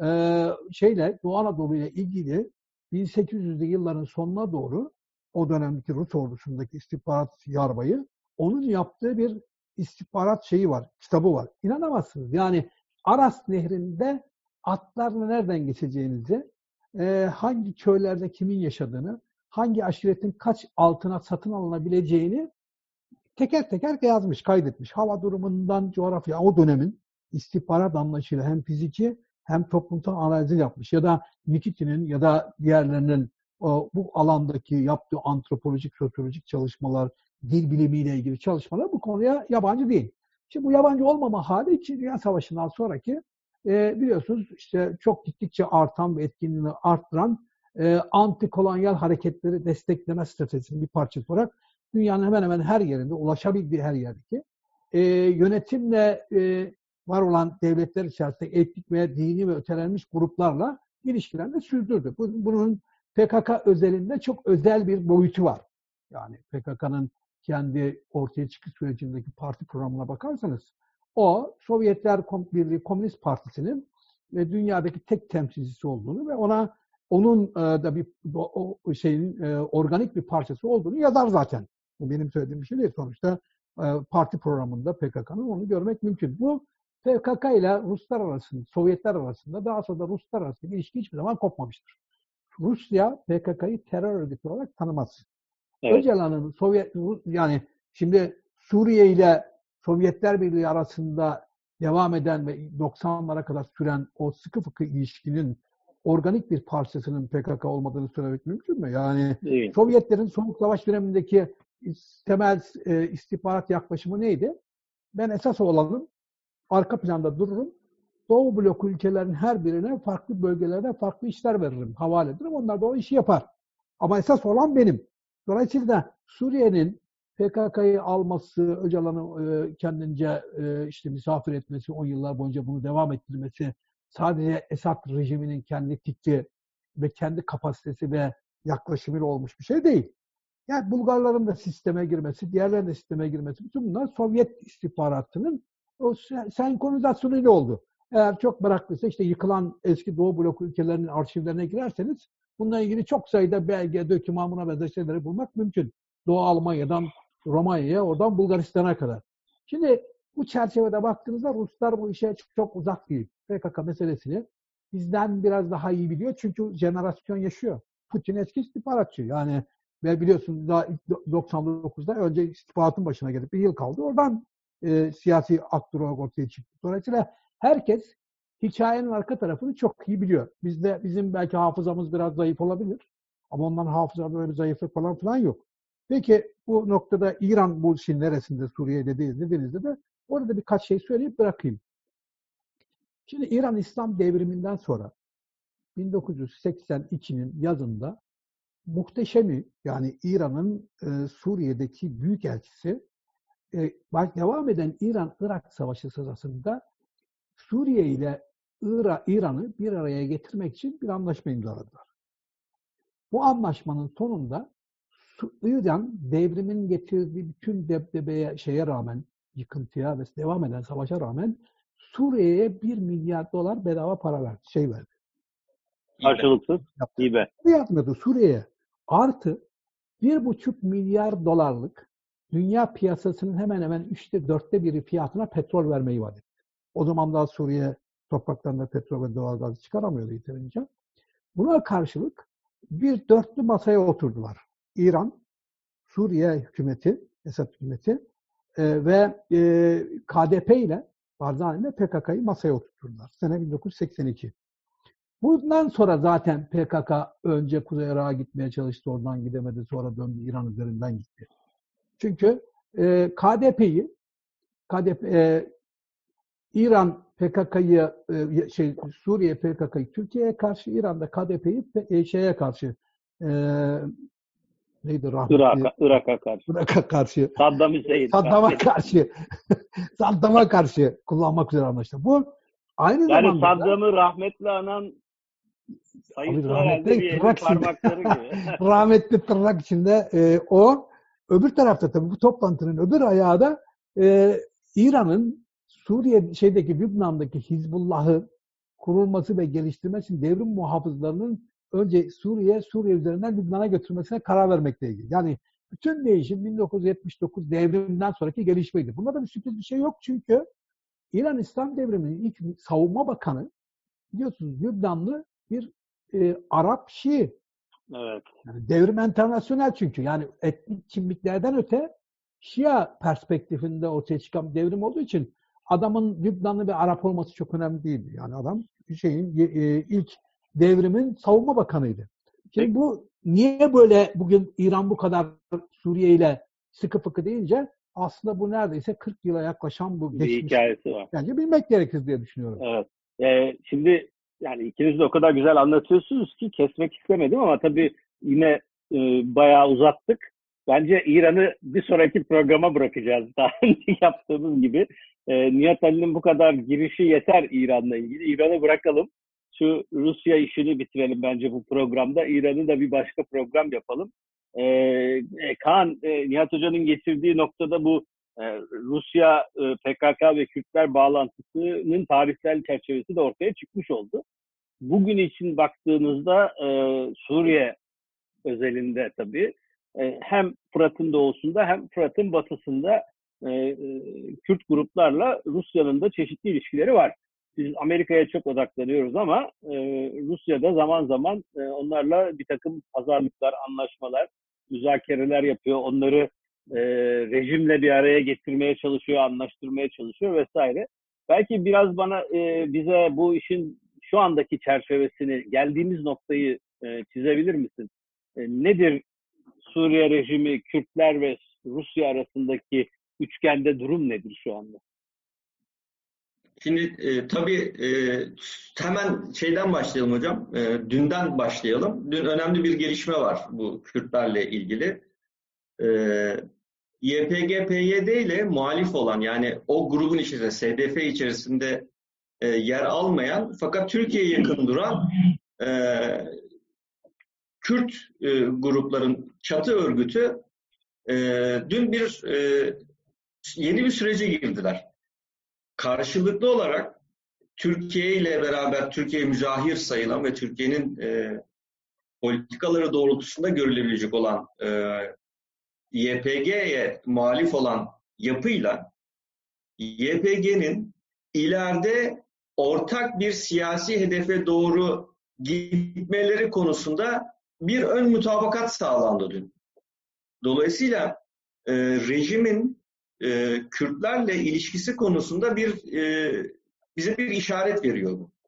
Doğu Anadolu ile ilgili 1800'lü yılların sonuna doğru o dönemdeki Rus ordusundaki istihbarat yarbayı, onun yaptığı bir istihbarat kitabı var. İnanamazsınız. Yani Aras Nehri'nde atlarla nereden geçeceğinizi, hangi köylerde kimin yaşadığını, hangi aşiretin kaç altına satın alınabileceğini teker teker yazmış, kaydetmiş. Hava durumundan coğrafya, o dönemin istihbarat anlayışıyla hem fiziki hem toplumsal analizi yapmış ya da Nikitin'in ya da diğerlerinin bu alandaki yaptığı antropolojik, sosyolojik çalışmalar, dil bilimiyle ilgili çalışmalar bu konuya yabancı değil. Şimdi bu yabancı olmama hali İkinci Dünya Savaşı'ndan sonraki biliyorsunuz işte çok gittikçe artan ve etkinliğini arttıran anti-kolonyal hareketleri destekleme stratejisinin bir parçası olarak dünyanın hemen hemen her yerinde, ulaşabildiği her yerdeki yönetimle var olan devletler içerisinde etnik veya dini ve ötelenmiş gruplarla ilişkilerini sürdürdü. Bunun PKK özelinde çok özel bir boyutu var. Yani PKK'nın kendi ortaya çıkış sürecindeki parti programına bakarsanız o Sovyetler Birliği Komünist Partisi'nin dünyadaki tek temsilcisi olduğunu ve onun da bir organik bir parçası olduğunu yazar zaten. Bu benim söylediğim bir şey değil. Sonuçta parti programında PKK'nın onu görmek mümkün. Bu PKK ile Ruslar arasında, Sovyetler arasında daha sonra da Ruslar arasında ilişki hiçbir zaman kopmamıştır. Rusya PKK'yı terör örgütü olarak tanımaz. Evet. Öcalan'ın yani şimdi Suriye ile Sovyetler Birliği arasında devam eden ve 90'lara kadar süren o sıkı fıkı ilişkinin organik bir parçasının PKK olmadığını söylemek mümkün mü? Yani evet. Sovyetlerin Soğuk Savaş dönemindeki temel istihbarat yaklaşımı neydi? Ben esas olanım, arka planda dururum. Doğu bloku ülkelerin her birine farklı bölgelerde farklı işler veririm, havale ederim. Onlar da o işi yapar. Ama esas olan benim. Dolayısıyla Suriye'nin PKK'yı alması, Öcalan'ı kendince işte misafir etmesi, 10 yıllar boyunca bunu devam ettirmesi sadece Esad rejiminin kendi fikri ve kendi kapasitesi ve yaklaşımıyla olmuş bir şey değil. Yani Bulgarların da sisteme girmesi, diğerlerinin de sisteme girmesi, bütün bunlar Sovyet istihbaratının o senkronizasyonuyla oldu. Eğer çok meraklıysa işte yıkılan eski Doğu bloku ülkelerinin arşivlerine girerseniz bununla ilgili çok sayıda belge, doküman, buna benzer şeyleri bulmak mümkün. Doğu Almanya'dan Romanya'ya, oradan Bulgaristan'a kadar. Şimdi bu çerçevede baktığınızda Ruslar bu işe çok uzak değil. PKK meselesini bizden biraz daha iyi biliyor. Çünkü jenerasyon yaşıyor. Putin eski istihbaratçı. Yani ve biliyorsunuz daha 99'da önce istihbaratın başına gelip bir yıl kaldı. Oradan siyasi aktör olarak ortaya çıktı. Dolayısıyla herkes hikayenin arka tarafını çok iyi biliyor. Bizim belki hafızamız biraz zayıf olabilir. Ama onların hafızada böyle bir zayıflık falan yok. Peki bu noktada İran bu işin neresinde, Suriye'de değil dediğinizde de orada birkaç şey söyleyip bırakayım. Şimdi İran İslam devriminden sonra 1982'nin yazında Muhteşemi, yani İran'ın Suriye'deki büyükelçisi devam eden İran-Irak Savaşı sırasında Suriye ile İran'ı bir araya getirmek için bir anlaşma imzaladılar. Bu anlaşmanın sonunda İran devrimin getirdiği bütün debdebeye rağmen, yıkıntıya ve devam eden savaşa rağmen Suriye'ye 1 milyar dolar bedava para verdi. Verdi. Karşılıksız hibe. Ne yapmadı Suriye'ye? Artı 1,5 milyar dolarlık dünya piyasasının hemen hemen 4'te 1'i fiyatına petrol vermeyi vaat etti. O zaman daha Suriye topraklarında petrol ve doğalgaz çıkaramıyordu yeterince. Buna karşılık bir dörtlü masaya oturdular. İran, Suriye hükümeti, Esad hükümeti ve KDP ile Barzani ile PKK'yı masaya oturtturdular. Sene 1982. Bundan sonra zaten PKK önce Kuzey Irak'a gitmeye çalıştı, oradan gidemedi, sonra döndü İran üzerinden gitti. Çünkü İran PKK'yı Suriye PKK'yı Türkiye'ye karşı, İran da KDP'yi şeye karşı neydi rahmetli? Irak'a karşı. Saddam'a karşı kullanmak üzere anlaştı. Bu aynı zamanda Saddam'ı rahmetli anan sayısı herhalde bir parmakları gibi. Rahmetli tırnak içinde o. Öbür tarafta tabii bu toplantının öbür ayağı da İran'ın Suriye Lübnan'daki Hizbullah'ı kurulması ve geliştirmesi, devrim muhafızlarının önce Suriye üzerinden Lübnan'a götürmesine karar vermekle ilgili. Yani bütün değişim 1979 devrimden sonraki gelişmeydi. Bunda da bir sürpriz bir şey yok çünkü İran İslam Devrimi'nin ilk savunma bakanı biliyorsunuz Lübnanlı bir Arap Şii. Evet. Yani devrim enternasyonel çünkü. Yani etnik kimliklerden öte Şia perspektifinde ortaya çıkan bir devrim olduğu için adamın Lübnanlı bir Arap olması çok önemli değildi. Yani adam ilk devrimin savunma bakanıydı. Şimdi bu niye böyle bugün İran bu kadar Suriye ile sıkı fıkı deyince aslında bu neredeyse 40 yıla yaklaşan bu geçmiş. Bir hikayesi var. Bence bilmek gerekir diye düşünüyorum. Evet. Şimdi yani ikiniz de o kadar güzel anlatıyorsunuz ki kesmek istemedim ama tabii yine bayağı uzattık. Bence İran'ı bir sonraki programa bırakacağız. Daha önce yaptığımız gibi. Nihat Ali'nin bu kadar girişi yeter İran'la ilgili. İran'ı bırakalım. Şu Rusya işini bitirelim bence bu programda. İran'ı da bir başka program yapalım. Kaan, Nihat Hoca'nın getirdiği noktada bu Rusya, PKK ve Kürtler bağlantısının tarihsel çerçevesi de ortaya çıkmış oldu. Bugün için baktığınızda Suriye özelinde tabii hem Fırat'ın doğusunda hem Fırat'ın batısında Kürt gruplarla Rusya'nın da çeşitli ilişkileri var. Biz Amerika'ya çok odaklanıyoruz ama Rusya'da zaman zaman onlarla bir takım pazarlıklar, anlaşmalar, müzakereler yapıyor. Onları rejimle bir araya getirmeye çalışıyor, anlaştırmaya çalışıyor vesaire. Belki biraz bize bu işin şu andaki çerçevesini, geldiğimiz noktayı çizebilir misin? Nedir Suriye rejimi, Kürtler ve Rusya arasındaki üçgende durum nedir şu anda? Şimdi tabii hemen şeyden başlayalım hocam. Dünden başlayalım. Dün önemli bir gelişme var bu Kürtlerle ilgili. YPG-PYD ile muhalif olan, yani o grubun içerisinde, SDP içerisinde yer almayan fakat Türkiye'ye yakın duran Kürt grupların çatı örgütü dün yeni bir sürece girdiler. Karşılıklı olarak Türkiye ile beraber, Türkiye müzahir sayılan ve Türkiye'nin politikaları doğrultusunda görülebilecek olan YPG'ye muhalif olan yapıyla YPG'nin ileride ortak bir siyasi hedefe doğru gitmeleri konusunda bir ön mutabakat sağlandı dün. Dolayısıyla rejimin Kürtlerle ilişkisi konusunda bize bir işaret veriyor bu.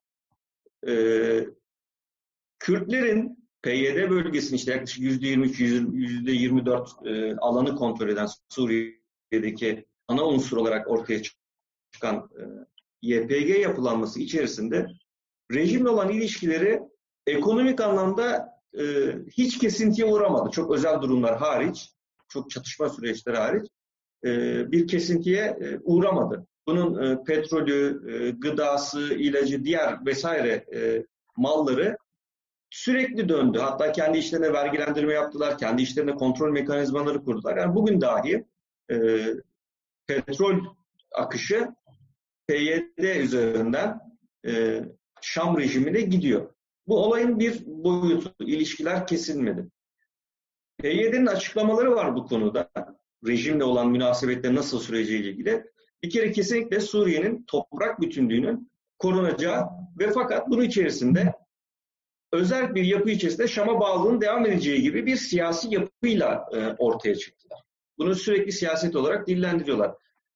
Kürtlerin PYD bölgesinin işte yaklaşık %23, %24 alanı kontrol eden Suriye'deki ana unsur olarak ortaya çıkan YPG yapılanması içerisinde rejimle olan ilişkileri ekonomik anlamda hiç kesintiye uğramadı. Çok özel durumlar hariç, çok çatışma süreçleri hariç bir kesintiye uğramadı. Bunun petrolü, gıdası, ilacı, diğer vesaire malları sürekli döndü. Hatta kendi işlerine vergilendirme yaptılar, kendi işlerine kontrol mekanizmaları kurdular. Yani bugün dahi petrol akışı PYD üzerinden Şam rejimine gidiyor. Bu olayın bir boyutu, ilişkiler kesilmedi. PYD'nin açıklamaları var bu konuda. Rejimle olan münasebetleri nasıl süreceğiyle ilgili. Bir kere kesinlikle Suriye'nin toprak bütünlüğünün korunacağı ve fakat bunun içerisinde özel bir yapı içerisinde Şam'a bağlılığın devam edeceği gibi bir siyasi yapıyla ortaya çıktılar. Bunu sürekli siyaset olarak dillendiriyorlar.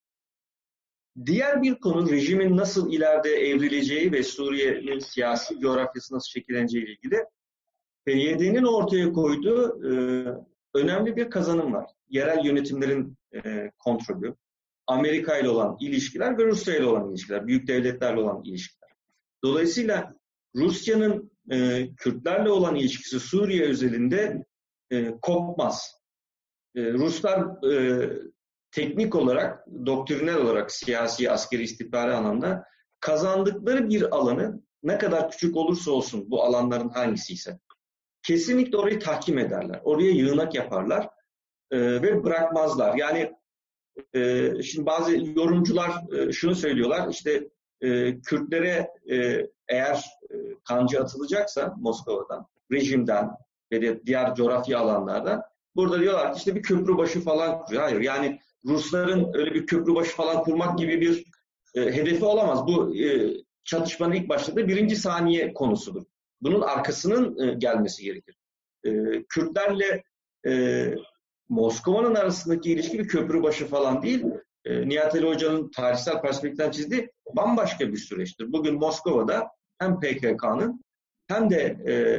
Diğer bir konu rejimin nasıl ileride evrileceği ve Suriye'nin siyasi coğrafyası nasıl şekilleneceği ile ilgili PYD'nin ortaya koyduğu önemli bir kazanım var. Yerel yönetimlerin kontrolü, Amerika ile olan ilişkiler ve Rusya ile olan ilişkiler, büyük devletlerle olan ilişkiler. Dolayısıyla Rusya'nın Kürtlerle olan ilişkisi Suriye özelinde kopmaz. Ruslar teknik olarak, doktrinal olarak, siyasi, askeri, istihbari anlamda kazandıkları bir alanı ne kadar küçük olursa olsun bu alanların hangisiyse kesinlikle orayı tahkim ederler. Oraya yığınak yaparlar ve bırakmazlar. Yani şimdi bazı yorumcular şunu söylüyorlar, işte Kürtlere eğer kancı atılacaksa Moskova'dan, rejimden ve de diğer coğrafi alanlardan, burada diyorlar ki işte bir köprübaşı falan kuruyor. Hayır, yani Rusların öyle bir köprübaşı falan kurmak gibi bir hedefi olamaz. Bu çatışmanın ilk başladığı birinci saniye konusudur. Bunun arkasının gelmesi gerekir. Kürtlerle Moskova'nın arasındaki ilişki bir köprübaşı falan değil. Nihat Ali Hoca'nın tarihsel perspektiften çizdiği bambaşka bir süreçtir. Bugün Moskova'da hem PKK'nın hem de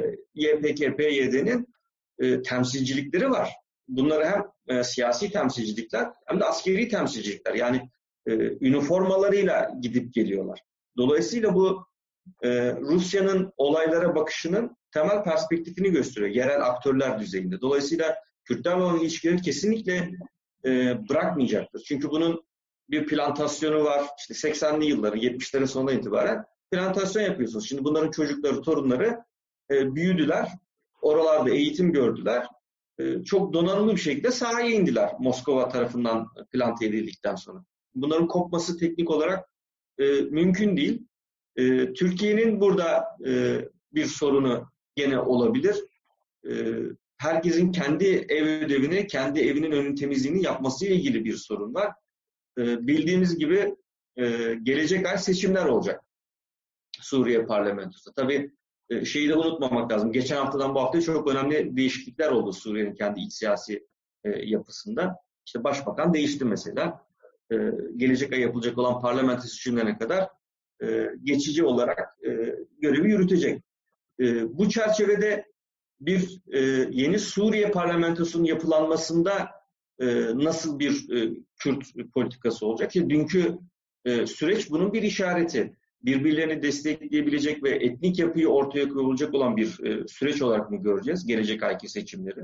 YPG-PYD'nin temsilcilikleri var. Bunları hem siyasi temsilcilikler hem de askeri temsilcilikler. Yani üniformalarıyla gidip geliyorlar. Dolayısıyla bu Rusya'nın olaylara bakışının temel perspektifini gösteriyor. Yerel aktörler düzeyinde. Dolayısıyla Kürtlerle olan ilişkileri kesinlikle bırakmayacaktır. Çünkü bunun bir plantasyonu var. İşte 80'li yılların, 70'lerin sonuna itibaren plantasyon yapıyorsunuz. Şimdi bunların çocukları, torunları büyüdüler. Oralarda eğitim gördüler. Çok donanımlı bir şekilde sahaya indiler Moskova tarafından plante edildikten sonra. Bunların kopması teknik olarak mümkün değil. Türkiye'nin burada bir sorunu gene olabilir. Herkesin kendi ev ödevini, kendi evinin önünün temizliğini yapmasıyla ilgili bir sorun var. Bildiğimiz gibi gelecek ay seçimler olacak Suriye parlamentosu. Tabii şeyi de unutmamak lazım. Geçen haftadan bu haftaya çok önemli değişiklikler oldu Suriye'nin kendi iç siyasi yapısında. İşte başbakan değişti mesela. Gelecek ay yapılacak olan parlamento seçimlerine kadar geçici olarak görevi yürütecek. Bu çerçevede bir yeni Suriye parlamentosunun yapılanmasında nasıl bir Kürt politikası olacak? Dünkü süreç bunun bir işareti. Birbirlerini destekleyebilecek ve etnik yapıyı ortaya koyulacak olan bir süreç olarak mı göreceğiz gelecek ayki seçimleri?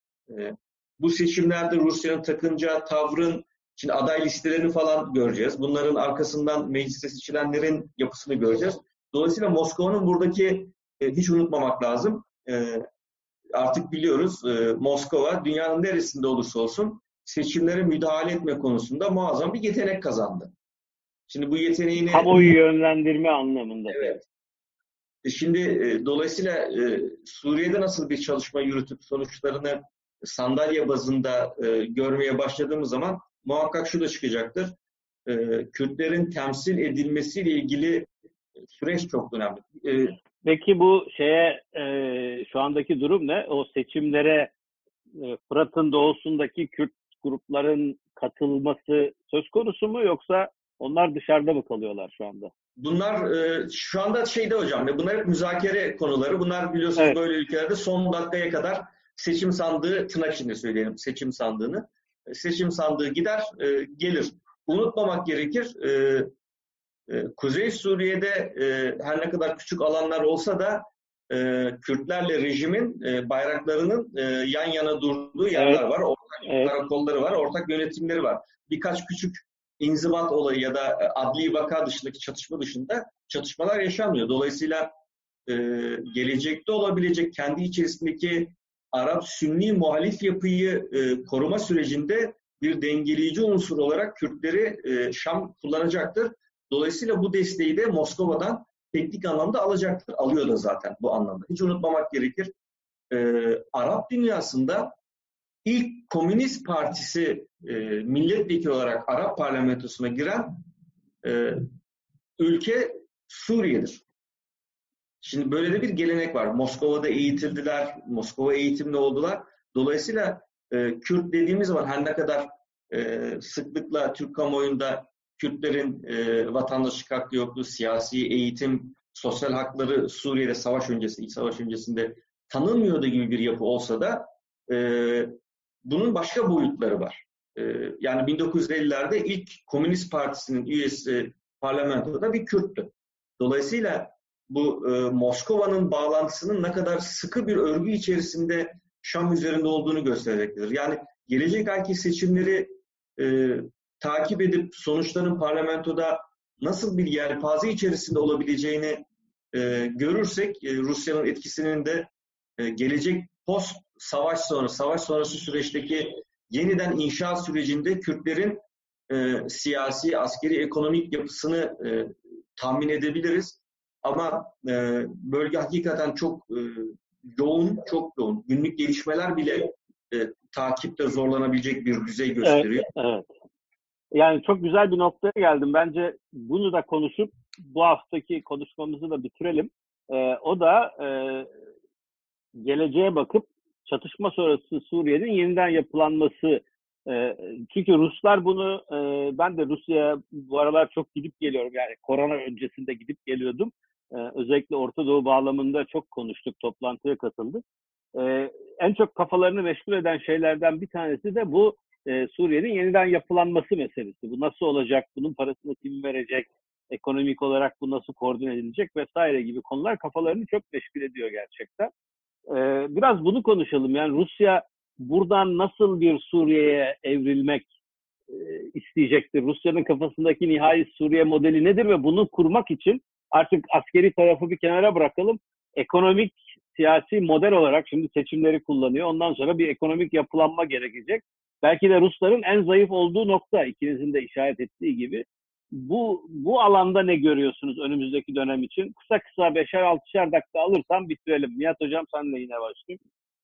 Bu seçimlerde Rusya'nın takınacağı tavrın, şimdi aday listelerini falan göreceğiz. Bunların arkasından mecliste seçilenlerin yapısını göreceğiz. Dolayısıyla Moskova'nın buradaki hiç unutmamak lazım. Artık biliyoruz Moskova dünyanın neresinde olursa olsun seçimlere müdahale etme konusunda muazzam bir yetenek kazandı. Şimdi bu yeteneğini... Kamuoyu yönlendirme anlamında. Evet. Şimdi dolayısıyla Suriye'de nasıl bir çalışma yürütüp sonuçlarını sandalye bazında görmeye başladığımız zaman muhakkak şu da çıkacaktır. Kürtlerin temsil edilmesiyle ilgili süreç çok önemli. Peki bu şu andaki durum ne? O seçimlere Fırat'ın doğusundaki Kürt grupların katılması söz konusu mu, yoksa onlar dışarıda mı kalıyorlar şu anda? Bunlar şu anda hocam, bunlar hep müzakere konuları. Bunlar biliyorsunuz evet, böyle ülkelerde son dakikaya kadar seçim sandığı, tırnak içinde söyleyelim seçim sandığını. Seçim sandığı gider, gelir. Unutmamak gerekir. Kuzey Suriye'de her ne kadar küçük alanlar olsa da Kürtlerle rejimin bayraklarının yan yana durduğu yerler var. Ortak karakolları var, ortak yönetimleri var. Birkaç küçük inzibat olayı ya da adli vaka dışındaki çatışma dışında çatışmalar yaşanmıyor. Dolayısıyla gelecekte olabilecek kendi içerisindeki Arap-Sünni muhalif yapıyı koruma sürecinde bir dengeleyici unsur olarak Kürtleri Şam kullanacaktır. Dolayısıyla bu desteği de Moskova'dan teknik anlamda alacaktır. Alıyor da zaten bu anlamda. Hiç unutmamak gerekir. Arap dünyasında ilk Komünist Partisi milletvekili olarak Arap parlamentosuna giren ülke Suriye'dir. Şimdi böyle de bir gelenek var. Moskova'da eğitildiler, Moskova eğitimli oldular. Dolayısıyla Kürt dediğimiz zaman her ne kadar sıklıkla Türk kamuoyunda Kürtlerin vatandaşlık hakkı yoktu, siyasi eğitim, sosyal hakları Suriye'de savaş öncesi, iç savaş öncesinde tanınmıyordu gibi bir yapı olsa da bunun başka boyutları var. Yani 1950'lerde ilk Komünist Partisi'nin üyesi parlamentoda bir Kürttü. Dolayısıyla bu Moskova'nın bağlantısının ne kadar sıkı bir örgü içerisinde Şam üzerinde olduğunu gösterecektir. Yani gelecek ayki seçimleri takip edip sonuçların parlamentoda nasıl bir yelpaze içerisinde olabileceğini görürsek Rusya'nın etkisinin de gelecek post savaş sonrası süreçteki yeniden inşa sürecinde Kürtlerin siyasi, askeri, ekonomik yapısını tahmin edebiliriz. Ama bölge hakikaten çok yoğun. Günlük gelişmeler bile takipte zorlanabilecek bir düzey gösteriyor. Evet. Yani çok güzel bir noktaya geldim. Bence bunu da konuşup bu haftaki konuşmamızı da bitirelim. O da geleceğe bakıp çatışma sonrası Suriye'nin yeniden yapılanması. Çünkü Ruslar bunu, ben de Rusya'ya bu aralar çok gidip geliyorum. Yani korona öncesinde gidip geliyordum. özellikle Orta Doğu bağlamında çok konuştuk, toplantıya katıldık. En çok kafalarını meşgul eden şeylerden bir tanesi de bu Suriye'nin yeniden yapılanması meselesi. Bu nasıl olacak, bunun parasını kim verecek, ekonomik olarak bu nasıl koordine edilecek vesaire gibi konular kafalarını çok meşgul ediyor gerçekten. Biraz bunu konuşalım. Yani Rusya buradan nasıl bir Suriye'ye evrilmek isteyecektir? Rusya'nın kafasındaki nihai Suriye modeli nedir ve bunu kurmak için artık askeri tarafı bir kenara bırakalım. Ekonomik, siyasi model olarak şimdi seçimleri kullanıyor. Ondan sonra bir ekonomik yapılanma gerekecek. Belki de Rusların en zayıf olduğu nokta, ikinizin de işaret ettiği gibi. Bu alanda ne görüyorsunuz önümüzdeki dönem için? Kısa kısa 5'er 6'şer dakika alırsam bitirelim. Nihat Hocam senle yine başlayayım.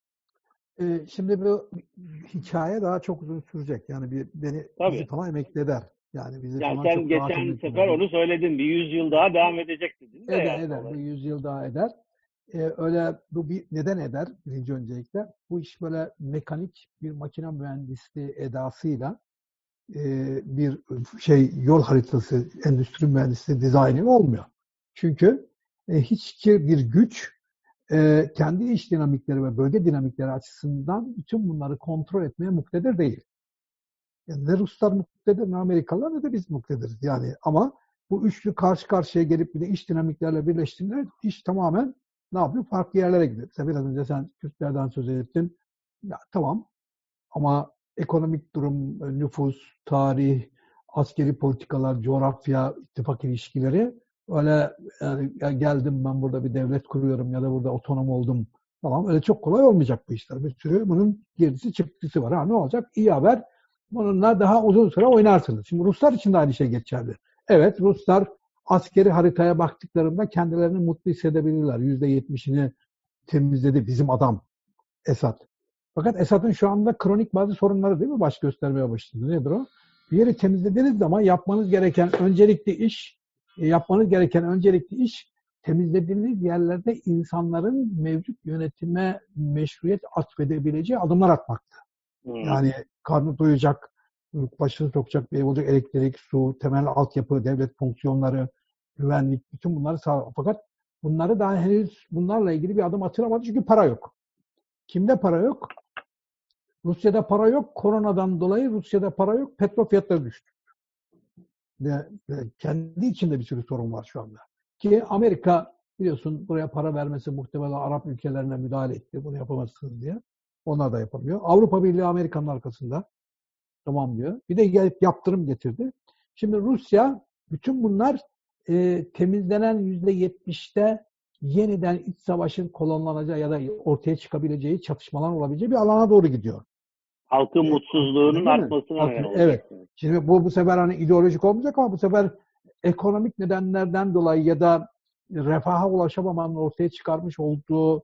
Şimdi bu hikaye daha çok uzun sürecek. Yani bizi falan emekli eder. Yani bizi Yani falan sen çok rahat geçen emekli sefer eder. onu söyledin. Bir 100 yıl daha devam edecek dedin de. Eder. Bir 100 yıl daha eder. Öyle neden eder? Birinci öncelikle. Bu iş böyle mekanik bir makine mühendisliği edasıyla bir yol haritası, endüstri mühendisliği dizaynı olmuyor. Çünkü hiçbir güç kendi iş dinamikleri ve bölge dinamikleri açısından bütün bunları kontrol etmeye muktedir değil. Yani ne Ruslar muktedir, ne Amerikalılar, ne de biz muktediriz. Yani ama bu üçlü karşı karşıya gelip bir de iş dinamiklerle birleştiğinde iş tamamen ne yapıyor? Farklı yerlere gidiyor. Mesela biraz önce sen Kürtlerden söz ettin. Ya, tamam ama ekonomik durum, nüfus, tarih, askeri politikalar, coğrafya, ittifak ilişkileri öyle yani geldim ben burada bir devlet kuruyorum ya da burada otonom oldum falan öyle çok kolay olmayacak bu işler. Bir sürü bunun gerisi çıktısı var. Ha, ne olacak? İyi haber. Bununla daha uzun süre oynarsınız. Şimdi Ruslar için de aynı şey geçerli. Evet, Ruslar askeri haritaya baktıklarında kendilerini mutlu hissedebilirler. %70'ini temizledi bizim adam Esad. Fakat Esad'ın şu anda kronik bazı sorunları değil mi baş göstermeye başladı? Nedir o? Bir yeri temizlediğiniz zaman yapmanız gereken öncelikli iş temizlediğiniz yerlerde insanların mevcut yönetime meşruiyet atfedebileceği adımlar atmaktı. Yani karnı doyacak, başını sokacak bir ev olacak, elektrik, su, temel altyapı, devlet fonksiyonları, güvenlik, bütün bunları sağlamak. Fakat bunları daha henüz bunlarla ilgili bir adım atılamadı çünkü para yok. Kimde para yok? Rusya'da para yok. Koronadan dolayı Rusya'da para yok. Petrol fiyatları düştü. Kendi içinde bir sürü sorun var şu anda. Ki Amerika biliyorsun buraya para vermesi muhtemelen Arap ülkelerine müdahale etti. Bunu yapamazsınız diye. Onlar da yapamıyor. Avrupa Birliği Amerika'nın arkasında. Tamam diyor. Bir de gelip yaptırım getirdi. Şimdi Rusya bütün bunlar temizlenen %70'te yeniden iç savaşın kolonlanacağı ya da ortaya çıkabileceği çatışmalar olabileceği bir alana doğru gidiyor. Halkın mutsuzluğunun artmasına neden olacak. Evet. Şimdi bu sefer hani ideolojik olmayacak ama bu sefer ekonomik nedenlerden dolayı ya da refaha ulaşamamanın ortaya çıkarmış olduğu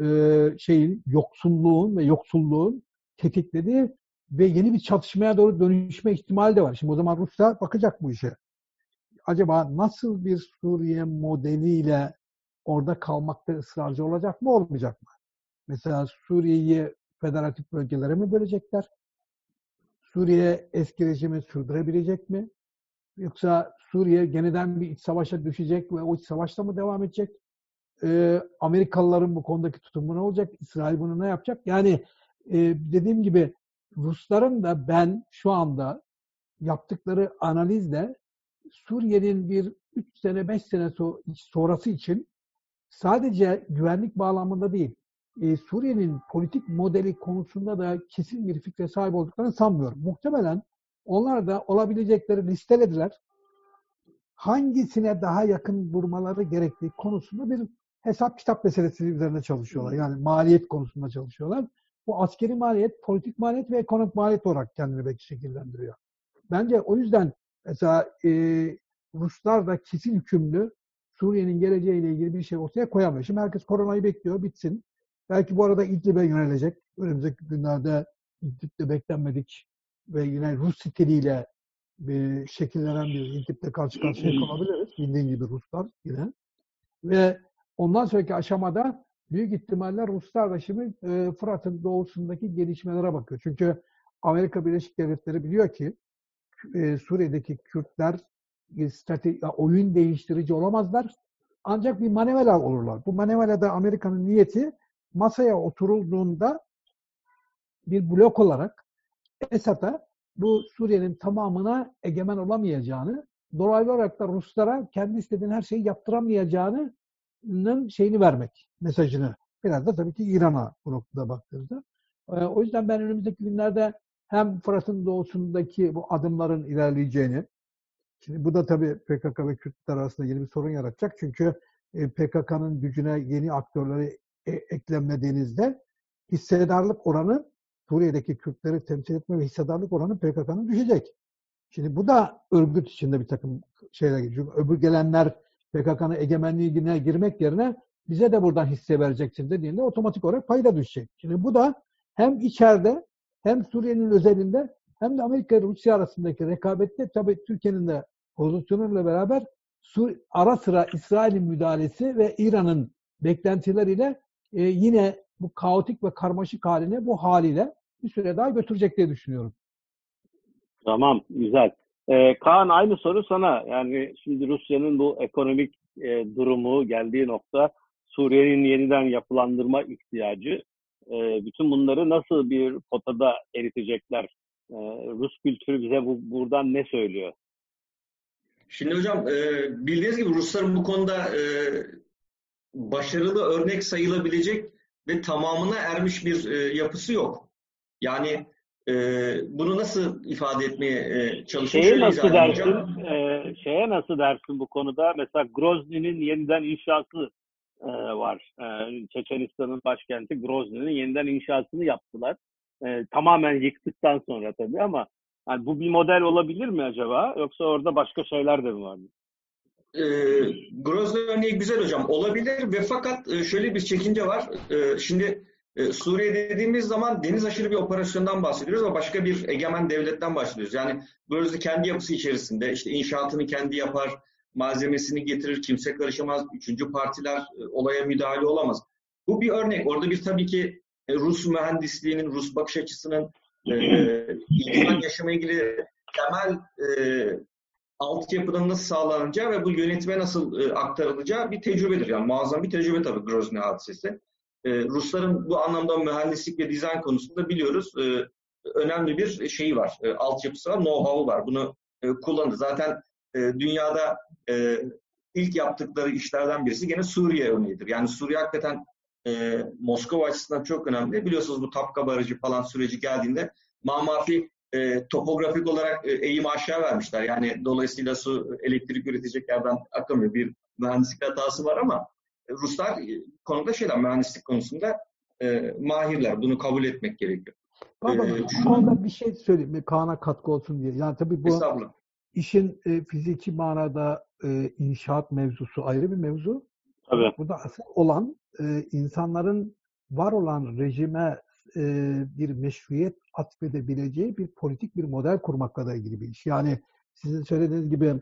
yoksulluğun tetiklediği ve yeni bir çatışmaya doğru dönüşme ihtimali de var. Şimdi o zaman Rusya bakacak bu işe. Acaba nasıl bir Suriye modeliyle orada kalmakta ısrarcı olacak mı, olmayacak mı? Mesela Suriye'yi federatif bölgelere mi bölecekler? Suriye eski rejimi sürdürebilecek mi? Yoksa Suriye yeniden bir iç savaşa düşecek ve o iç savaşla mı devam edecek? Amerikalıların bu konudaki tutumu ne olacak? İsrail bunu ne yapacak? Yani dediğim gibi Rusların da ben şu anda yaptıkları analizle Suriye'nin bir 3 sene 5 sene sonrası için sadece güvenlik bağlamında değil, Suriye'nin politik modeli konusunda da kesin bir fikre sahip olduklarını sanmıyorum. Muhtemelen onlar da olabilecekleri listelediler. Hangisine daha yakın durmaları gerektiği konusunda bir hesap kitap meselesi üzerine çalışıyorlar. Yani maliyet konusunda çalışıyorlar. Bu askeri maliyet, politik maliyet ve ekonomik maliyet olarak kendini belki şekillendiriyor. Bence o yüzden mesela Ruslar da kesin hükümlü Suriye'nin geleceğiyle ilgili bir şey ortaya koyamıyor. Şimdi herkes koronayı bekliyor, bitsin. Belki bu arada İdlib'e yönelecek. Önümüzdeki günlerde İdlib'de beklenmedik ve yine Rus stiliyle şekillenen bir İdlib'de karşı karşıya kalabiliriz. Bildiğin gibi Ruslar yine. Ve ondan sonraki aşamada büyük ihtimalle Ruslar da şimdi Fırat'ın doğusundaki gelişmelere bakıyor. Çünkü Amerika Birleşik Devletleri biliyor ki Suriye'deki Kürtler oyun değiştirici olamazlar. ancak bir manevra olurlar. Bu manevrada Amerika'nın niyeti masaya oturulduğunda bir blok olarak Esad'a bu Suriye'nin tamamına egemen olamayacağını, dolaylı olarak da Ruslara kendi istediğin her şeyi yaptıramayacağının şeyini vermek, mesajını. Biraz da tabii ki İran'a bu noktada baktığımızda. O yüzden ben önümüzdeki günlerde hem Fırat'ın doğusundaki bu adımların ilerleyeceğini, şimdi bu da tabii PKK ve Kürtler arasında yeni bir sorun yaratacak. Çünkü PKK'nın gücüne yeni aktörleri eklemlediğinizde hissedarlık oranı, Suriye'deki Kürtleri temsil etme ve hissedarlık oranı PKK'nın düşecek. Şimdi bu da örgüt içinde bir takım şeyler geçiyor. Öbür gelenler PKK'nın egemenliğine girmek yerine bize de buradan hisse vereceksin dediğinde otomatik olarak payda düşecek. Şimdi bu da hem içeride hem Suriye'nin özelinde hem de Amerika ile Rusya arasındaki rekabette tabii Türkiye'nin de pozisyonuyla beraber ara sıra İsrail'in müdahalesi ve İran'ın beklentileriyle yine bu kaotik ve karmaşık haline bu haliyle bir süre daha götürecek diye düşünüyorum. Tamam, güzel. Kaan, aynı soru sana. Yani şimdi Rusya'nın bu ekonomik durumu, geldiği nokta, Suriye'nin yeniden yapılandırma ihtiyacı, bütün bunları nasıl bir potada eritecekler? Rus kültürü bize buradan ne söylüyor? Şimdi hocam bildiğiniz gibi Rusların bu konuda başarılı örnek sayılabilecek ve tamamına ermiş bir yapısı yok. Yani bunu nasıl ifade etmeye çalışayım? Şeye Şöyle nasıl izah edeceğim. dersin? Şeye nasıl dersin bu konuda? Mesela Grozny'nin yeniden inşası var. Çeçenistan'ın başkenti Grozny'nin yeniden inşasını yaptılar. Tamamen yıktıktan sonra tabii, ama yani bu bir model olabilir mi acaba? Yoksa orada başka şeyler de mi var? Grozny örneği güzel hocam. Olabilir ve fakat şöyle bir çekince var. Şimdi Suriye dediğimiz zaman deniz aşırı bir operasyondan bahsediyoruz ama başka bir egemen devletten bahsediyoruz. Yani Grozny kendi yapısı içerisinde işte inşaatını kendi yapar, malzemesini getirir, kimse karışamaz, üçüncü partiler olaya müdahale olamaz. Bu bir örnek. Orada bir tabii ki Rus mühendisliğinin, Rus bakış açısının insan yaşamı ilgili temel altyapının nasıl sağlanacağı ve bu yönetime nasıl aktarılacağı bir tecrübedir. Yani muazzam bir tecrübe tabii Grozny hadisesi. Rusların bu anlamda mühendislik ve dizayn konusunda biliyoruz önemli bir şeyi var, altyapısı var, know-how'u var. Bunu kullanır. Zaten dünyada ilk yaptıkları işlerden birisi gene Suriye örneğidir. Yani Suriye hakikaten Moskova açısından çok önemli. Biliyorsunuz bu Tapka Barajı falan süreci geldiğinde mamafi topografik olarak eğimi aşağı vermişler. Yani dolayısıyla su elektrik üretecek yerden akamıyor. Bir mühendislik hatası var ama Ruslar konuda mühendislik konusunda mahirler. Bunu kabul etmek gerekiyor. Pardon, şu anda bir şey söyleyeyim. Kaan'a katkı olsun diye. Yani tabii bu işin fiziki manada inşaat mevzusu ayrı bir mevzu. Tabii. Burada asıl olan insanların var olan rejime bir meşruiyet atfedebileceği bir politik bir model kurmakla da ilgili bir iş. Yani sizin söylediğiniz gibi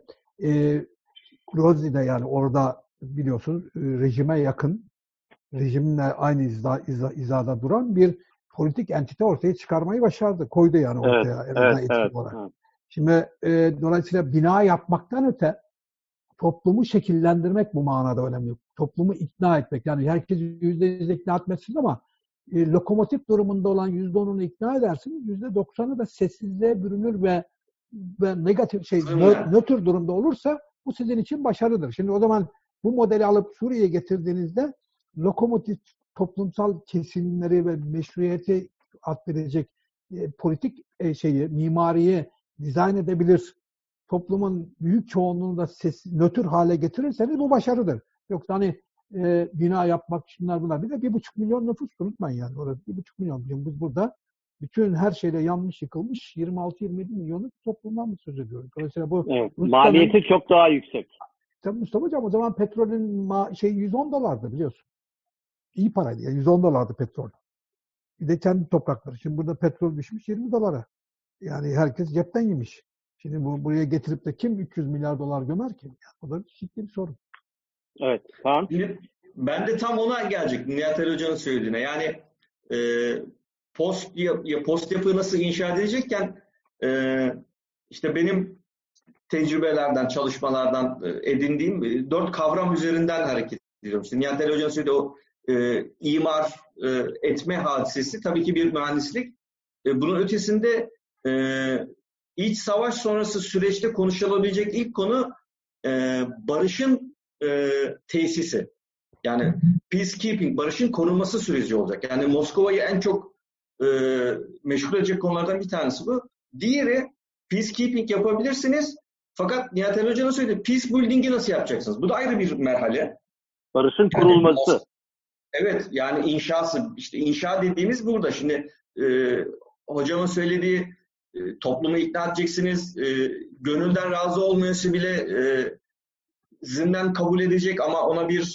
Grozny'de, yani orada biliyorsunuz rejime yakın, rejimle aynı hizada duran bir politik entite ortaya çıkarmayı başardı. Koydu yani ortaya. Evet. Şimdi dolayısıyla bina yapmaktan öte toplumu şekillendirmek bu manada önemli. Toplumu ikna etmek. Yani herkesi %100 ikna etmezsiniz ama lokomotif durumunda olan %10'unu ikna edersiniz. %90'ı da sessizliğe bürünür ve negatif nötr durumda olursa bu sizin için başarıdır. Şimdi o zaman bu modeli alıp Suriye'ye getirdiğinizde lokomotif toplumsal kesimleri ve meşruiyeti atfedecek politik mimariyi dizayn edebilir. Toplumun büyük çoğunluğunu da nötr hale getirirseniz bu başarıdır. Yoksa hani bina yapmak, şunlar bunlar. Bir de 1,5 milyon nüfus, unutmayın yani. Orada 1,5 milyon. Biz burada bütün her şeyle yanmış, yıkılmış 26-27 milyonluk toplumdan söz ediyoruz. Dolayısıyla bu maliyeti çok daha yüksek. Tabii Mustafa Hocam, o zaman petrolün $110 biliyorsun. İyi paraydı. Yani $110 petrol. Bir de kendi toprakları. Şimdi burada petrol düşmüş $20. Yani herkes cepten yemiş. Şimdi buraya getirip de kim $300 milyar gömer ki? O da ciddi bir sorun. Evet. Tamam. Ben de tam ona gelecek Nihat Ali Hoca'nın söylediğine. Yani post yapı nasıl inşa edilecekken işte benim tecrübelerden, çalışmalardan edindiğim 4 kavram üzerinden hareket ediyorum. İşte Nihat Hoca'nın söylediği o imar etme hadisesi tabii ki bir mühendislik. Bunun ötesinde iç savaş sonrası süreçte konuşulabilecek ilk konu barışın tesisi. Yani peacekeeping, barışın korunması süreci olacak. Yani Moskova'yı en çok meşgul edecek konulardan bir tanesi bu. Diğeri, peacekeeping yapabilirsiniz. Fakat Nihat Hoca'nın söylediği peace building'i nasıl yapacaksınız? Bu da ayrı bir merhale. Barışın kurulması. Yani, evet, yani inşası, işte inşa dediğimiz burada. Şimdi hocamın söylediği toplumu ikna edeceksiniz, gönülden razı olmuyorsa bile zinden kabul edecek ama ona bir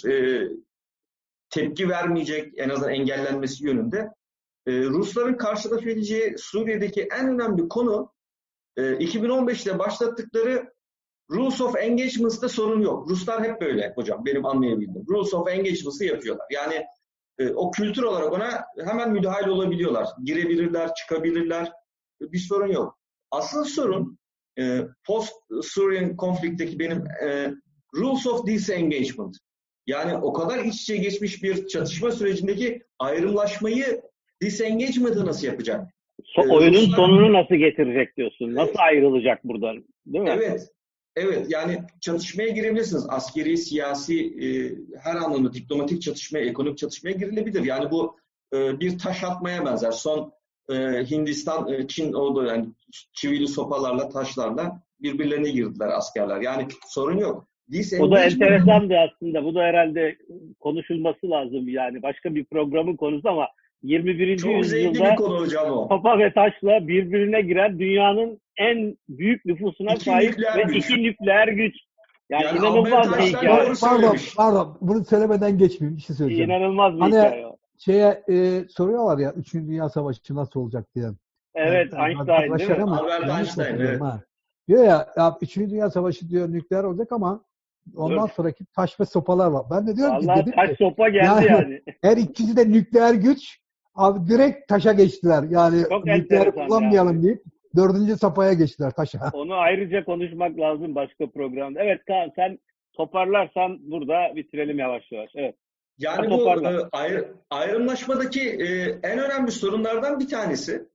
tepki vermeyecek, en azından engellenmesi yönünde. Rusların karşılaşabileceği Suriye'deki en önemli konu 2015'te başlattıkları Rules of Engagement'da sorun yok. Ruslar hep böyle hocam, benim anlayabildiğim. Rules of Engagement'ı yapıyorlar. Yani o kültür olarak ona hemen müdahale olabiliyorlar. Girebilirler, çıkabilirler. Bir sorun yok. Asıl sorun post-Syrian konflikteki benim Rules of Disengagement. Yani o kadar iç içe geçmiş bir çatışma sürecindeki ayrımlaşmayı, disengagement'ı nasıl yapacak? Oyunun sonunu nasıl getirecek diyorsun? Nasıl ayrılacak buradan? Değil mi? Evet. Evet, yani çatışmaya girebilirsiniz. Askeri, siyasi, her anlamda diplomatik çatışmaya, ekonomik çatışmaya girilebilir. Yani bu bir taş atmaya benzer. Son Hindistan, Çin oldu, yani çivili sopalarla, taşlarla birbirlerine girdiler askerler. Yani sorun yok. O da enteresandı aslında. Bu da herhalde konuşulması lazım yani. Başka bir programın konusu ama 21. Çok zevkli bir konu hocam o. Sopa ve taşla birbirine giren dünyanın en büyük nüfusuna sahip ve iki nükleer güç. Yani inanılmaz bir hikaye. Pardon. Bunu söylemeden geçmeyeyim. Bir şey söyleyeceğim. İnanılmaz bir hikaye o. Soruyorlar ya 3. Dünya Savaşı nasıl olacak diye. Evet, Einstein değil mi? Albert Einstein, evet. Diyor ya 3. Dünya Savaşı diyor nükleer olacak ama ondan sonraki taş ve sopalar var. Ben de diyorum vallahi ki taş sopa geldi yani. Her ikisi de nükleer güç. Abi direkt taşa geçtiler. Yani çok nükleer kullanmayalım yani. deyip 4. safhaya geçtiler taşa. Onu ayrıca konuşmak lazım başka programda. Evet Kaan, sen toparlarsan burada bitirelim yavaş yavaş. Evet. Yani bu ayrımlaşmadaki en önemli sorunlardan bir tanesi.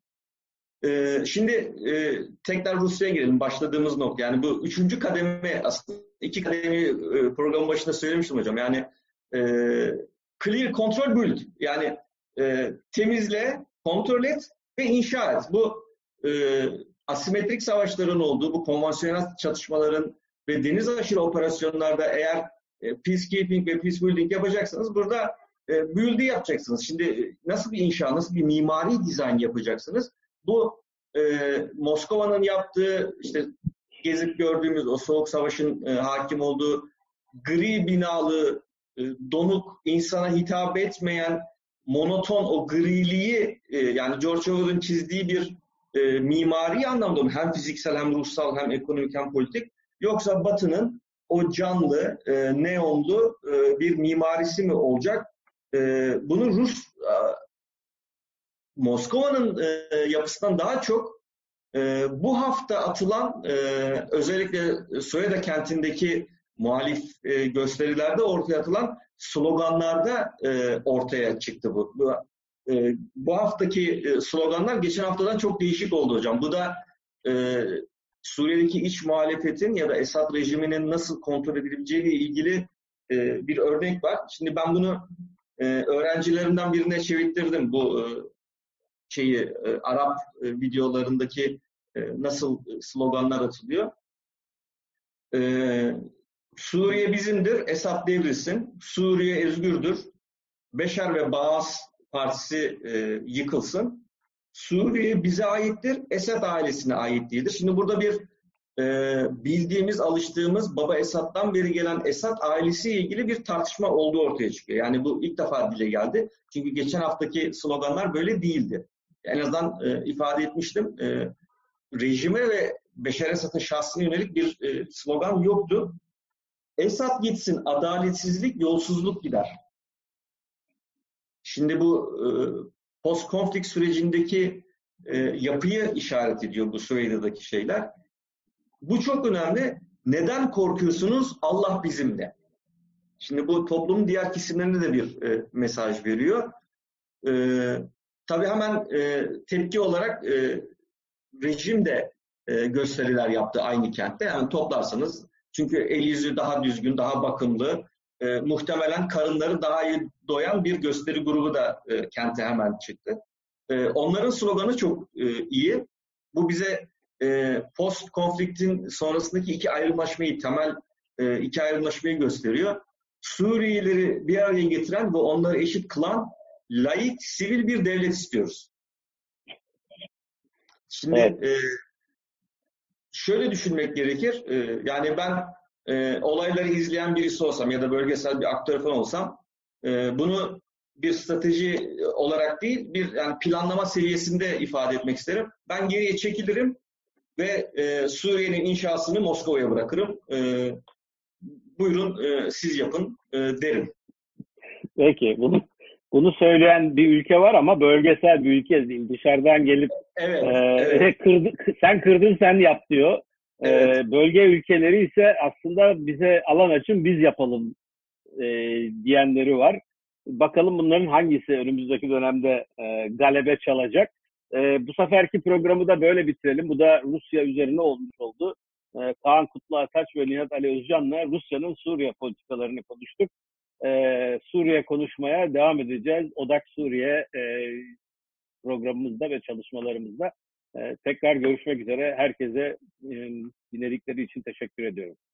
Şimdi tekrar Rusya'ya girelim, başladığımız nokta. Yani bu 3. kademe, aslında 2 kademi programın başında söylemiştim hocam. Yani clear, control, build. Yani temizle, kontrol et ve inşa et. Bu asimetrik savaşların olduğu, bu konvansiyonel çatışmaların ve deniz aşırı operasyonlarda eğer peacekeeping ve peace building yapacaksanız burada build'i yapacaksınız. Şimdi nasıl bir inşa, nasıl bir mimari dizayn yapacaksınız? Bu Moskova'nın yaptığı, işte gezip gördüğümüz o soğuk savaşın hakim olduğu gri binalı, donuk, insana hitap etmeyen, monoton o griliği, yani George Orwell'ın çizdiği bir mimari anlamda mı? Hem fiziksel, hem ruhsal, hem ekonomik, hem politik. Yoksa Batı'nın o canlı, neonlu bir mimarisi mi olacak? Bunu Rus Moskova'nın yapısından daha çok bu hafta atılan özellikle Soyeda kentindeki muhalif gösterilerde ortaya atılan sloganlarda ortaya çıktı bu. Bu haftaki sloganlar geçen haftadan çok değişik oldu hocam. Bu da Suriye'deki iç muhalefetin ya da Esad rejiminin nasıl kontrol edilebileceğiyle ilgili bir örnek var. Şimdi ben bunu öğrencilerimden birine çevirttirdim, bu Arap videolarındaki nasıl sloganlar atılıyor. Suriye bizimdir, Esad devrilsin. Suriye özgürdür. Beşar ve Baas Partisi yıkılsın. Suriye bize aittir, Esad ailesine ait değildir. Şimdi burada bir bildiğimiz, alıştığımız Baba Esad'dan beri gelen Esad ailesiyle ilgili bir tartışma olduğu ortaya çıkıyor. Yani bu ilk defa dile geldi. Çünkü geçen haftaki sloganlar böyle değildi. En azından ifade etmiştim. Rejime ve Beşar Esad'ın şahsına yönelik bir slogan yoktu. Esad gitsin, adaletsizlik, yolsuzluk gider. Şimdi bu post-konflikt sürecindeki yapıyı işaret ediyor bu Suriye'deki şeyler. Bu çok önemli. Neden korkuyorsunuz? Allah bizimle. Şimdi bu toplumun diğer kesimlerine de bir mesaj veriyor. Tabii hemen tepki olarak rejim de gösteriler yaptı aynı kentte. Yani toplarsanız, çünkü el yüzü daha düzgün, daha bakımlı, muhtemelen karınları daha iyi doyan bir gösteri grubu da kente hemen çıktı. Onların sloganı çok iyi. Bu bize post konfliktin sonrasındaki temel iki ayrımlaşmayı gösteriyor. Suriyelileri bir araya getiren ve onları eşit kılan laik, sivil bir devlet istiyoruz. Şimdi Evet. Şöyle düşünmek gerekir. Yani ben olayları izleyen birisi olsam ya da bölgesel bir aktör falan olsam, bunu bir strateji olarak değil, bir yani planlama seviyesinde ifade etmek isterim. Ben geriye çekilirim ve Suriye'nin inşasını Moskova'ya bırakırım. Buyurun siz yapın derim. Peki. Bunu söyleyen bir ülke var ama bölgesel bir ülke değil. Dışarıdan gelip Evet, evet. sen kırdın sen yap diyor. Evet. Bölge ülkeleri ise aslında bize alan açın biz yapalım diyenleri var. Bakalım bunların hangisi önümüzdeki dönemde galebe çalacak. Bu seferki programı da böyle bitirelim. Bu da Rusya üzerine olmuş oldu. Kaan Kutluataç ve Nihat Ali Özcan'la Rusya'nın Suriye politikalarını konuştuk. Suriye konuşmaya devam edeceğiz. Odak Suriye programımızda ve çalışmalarımızda. Tekrar görüşmek üzere. Herkese dinledikleri için teşekkür ediyorum.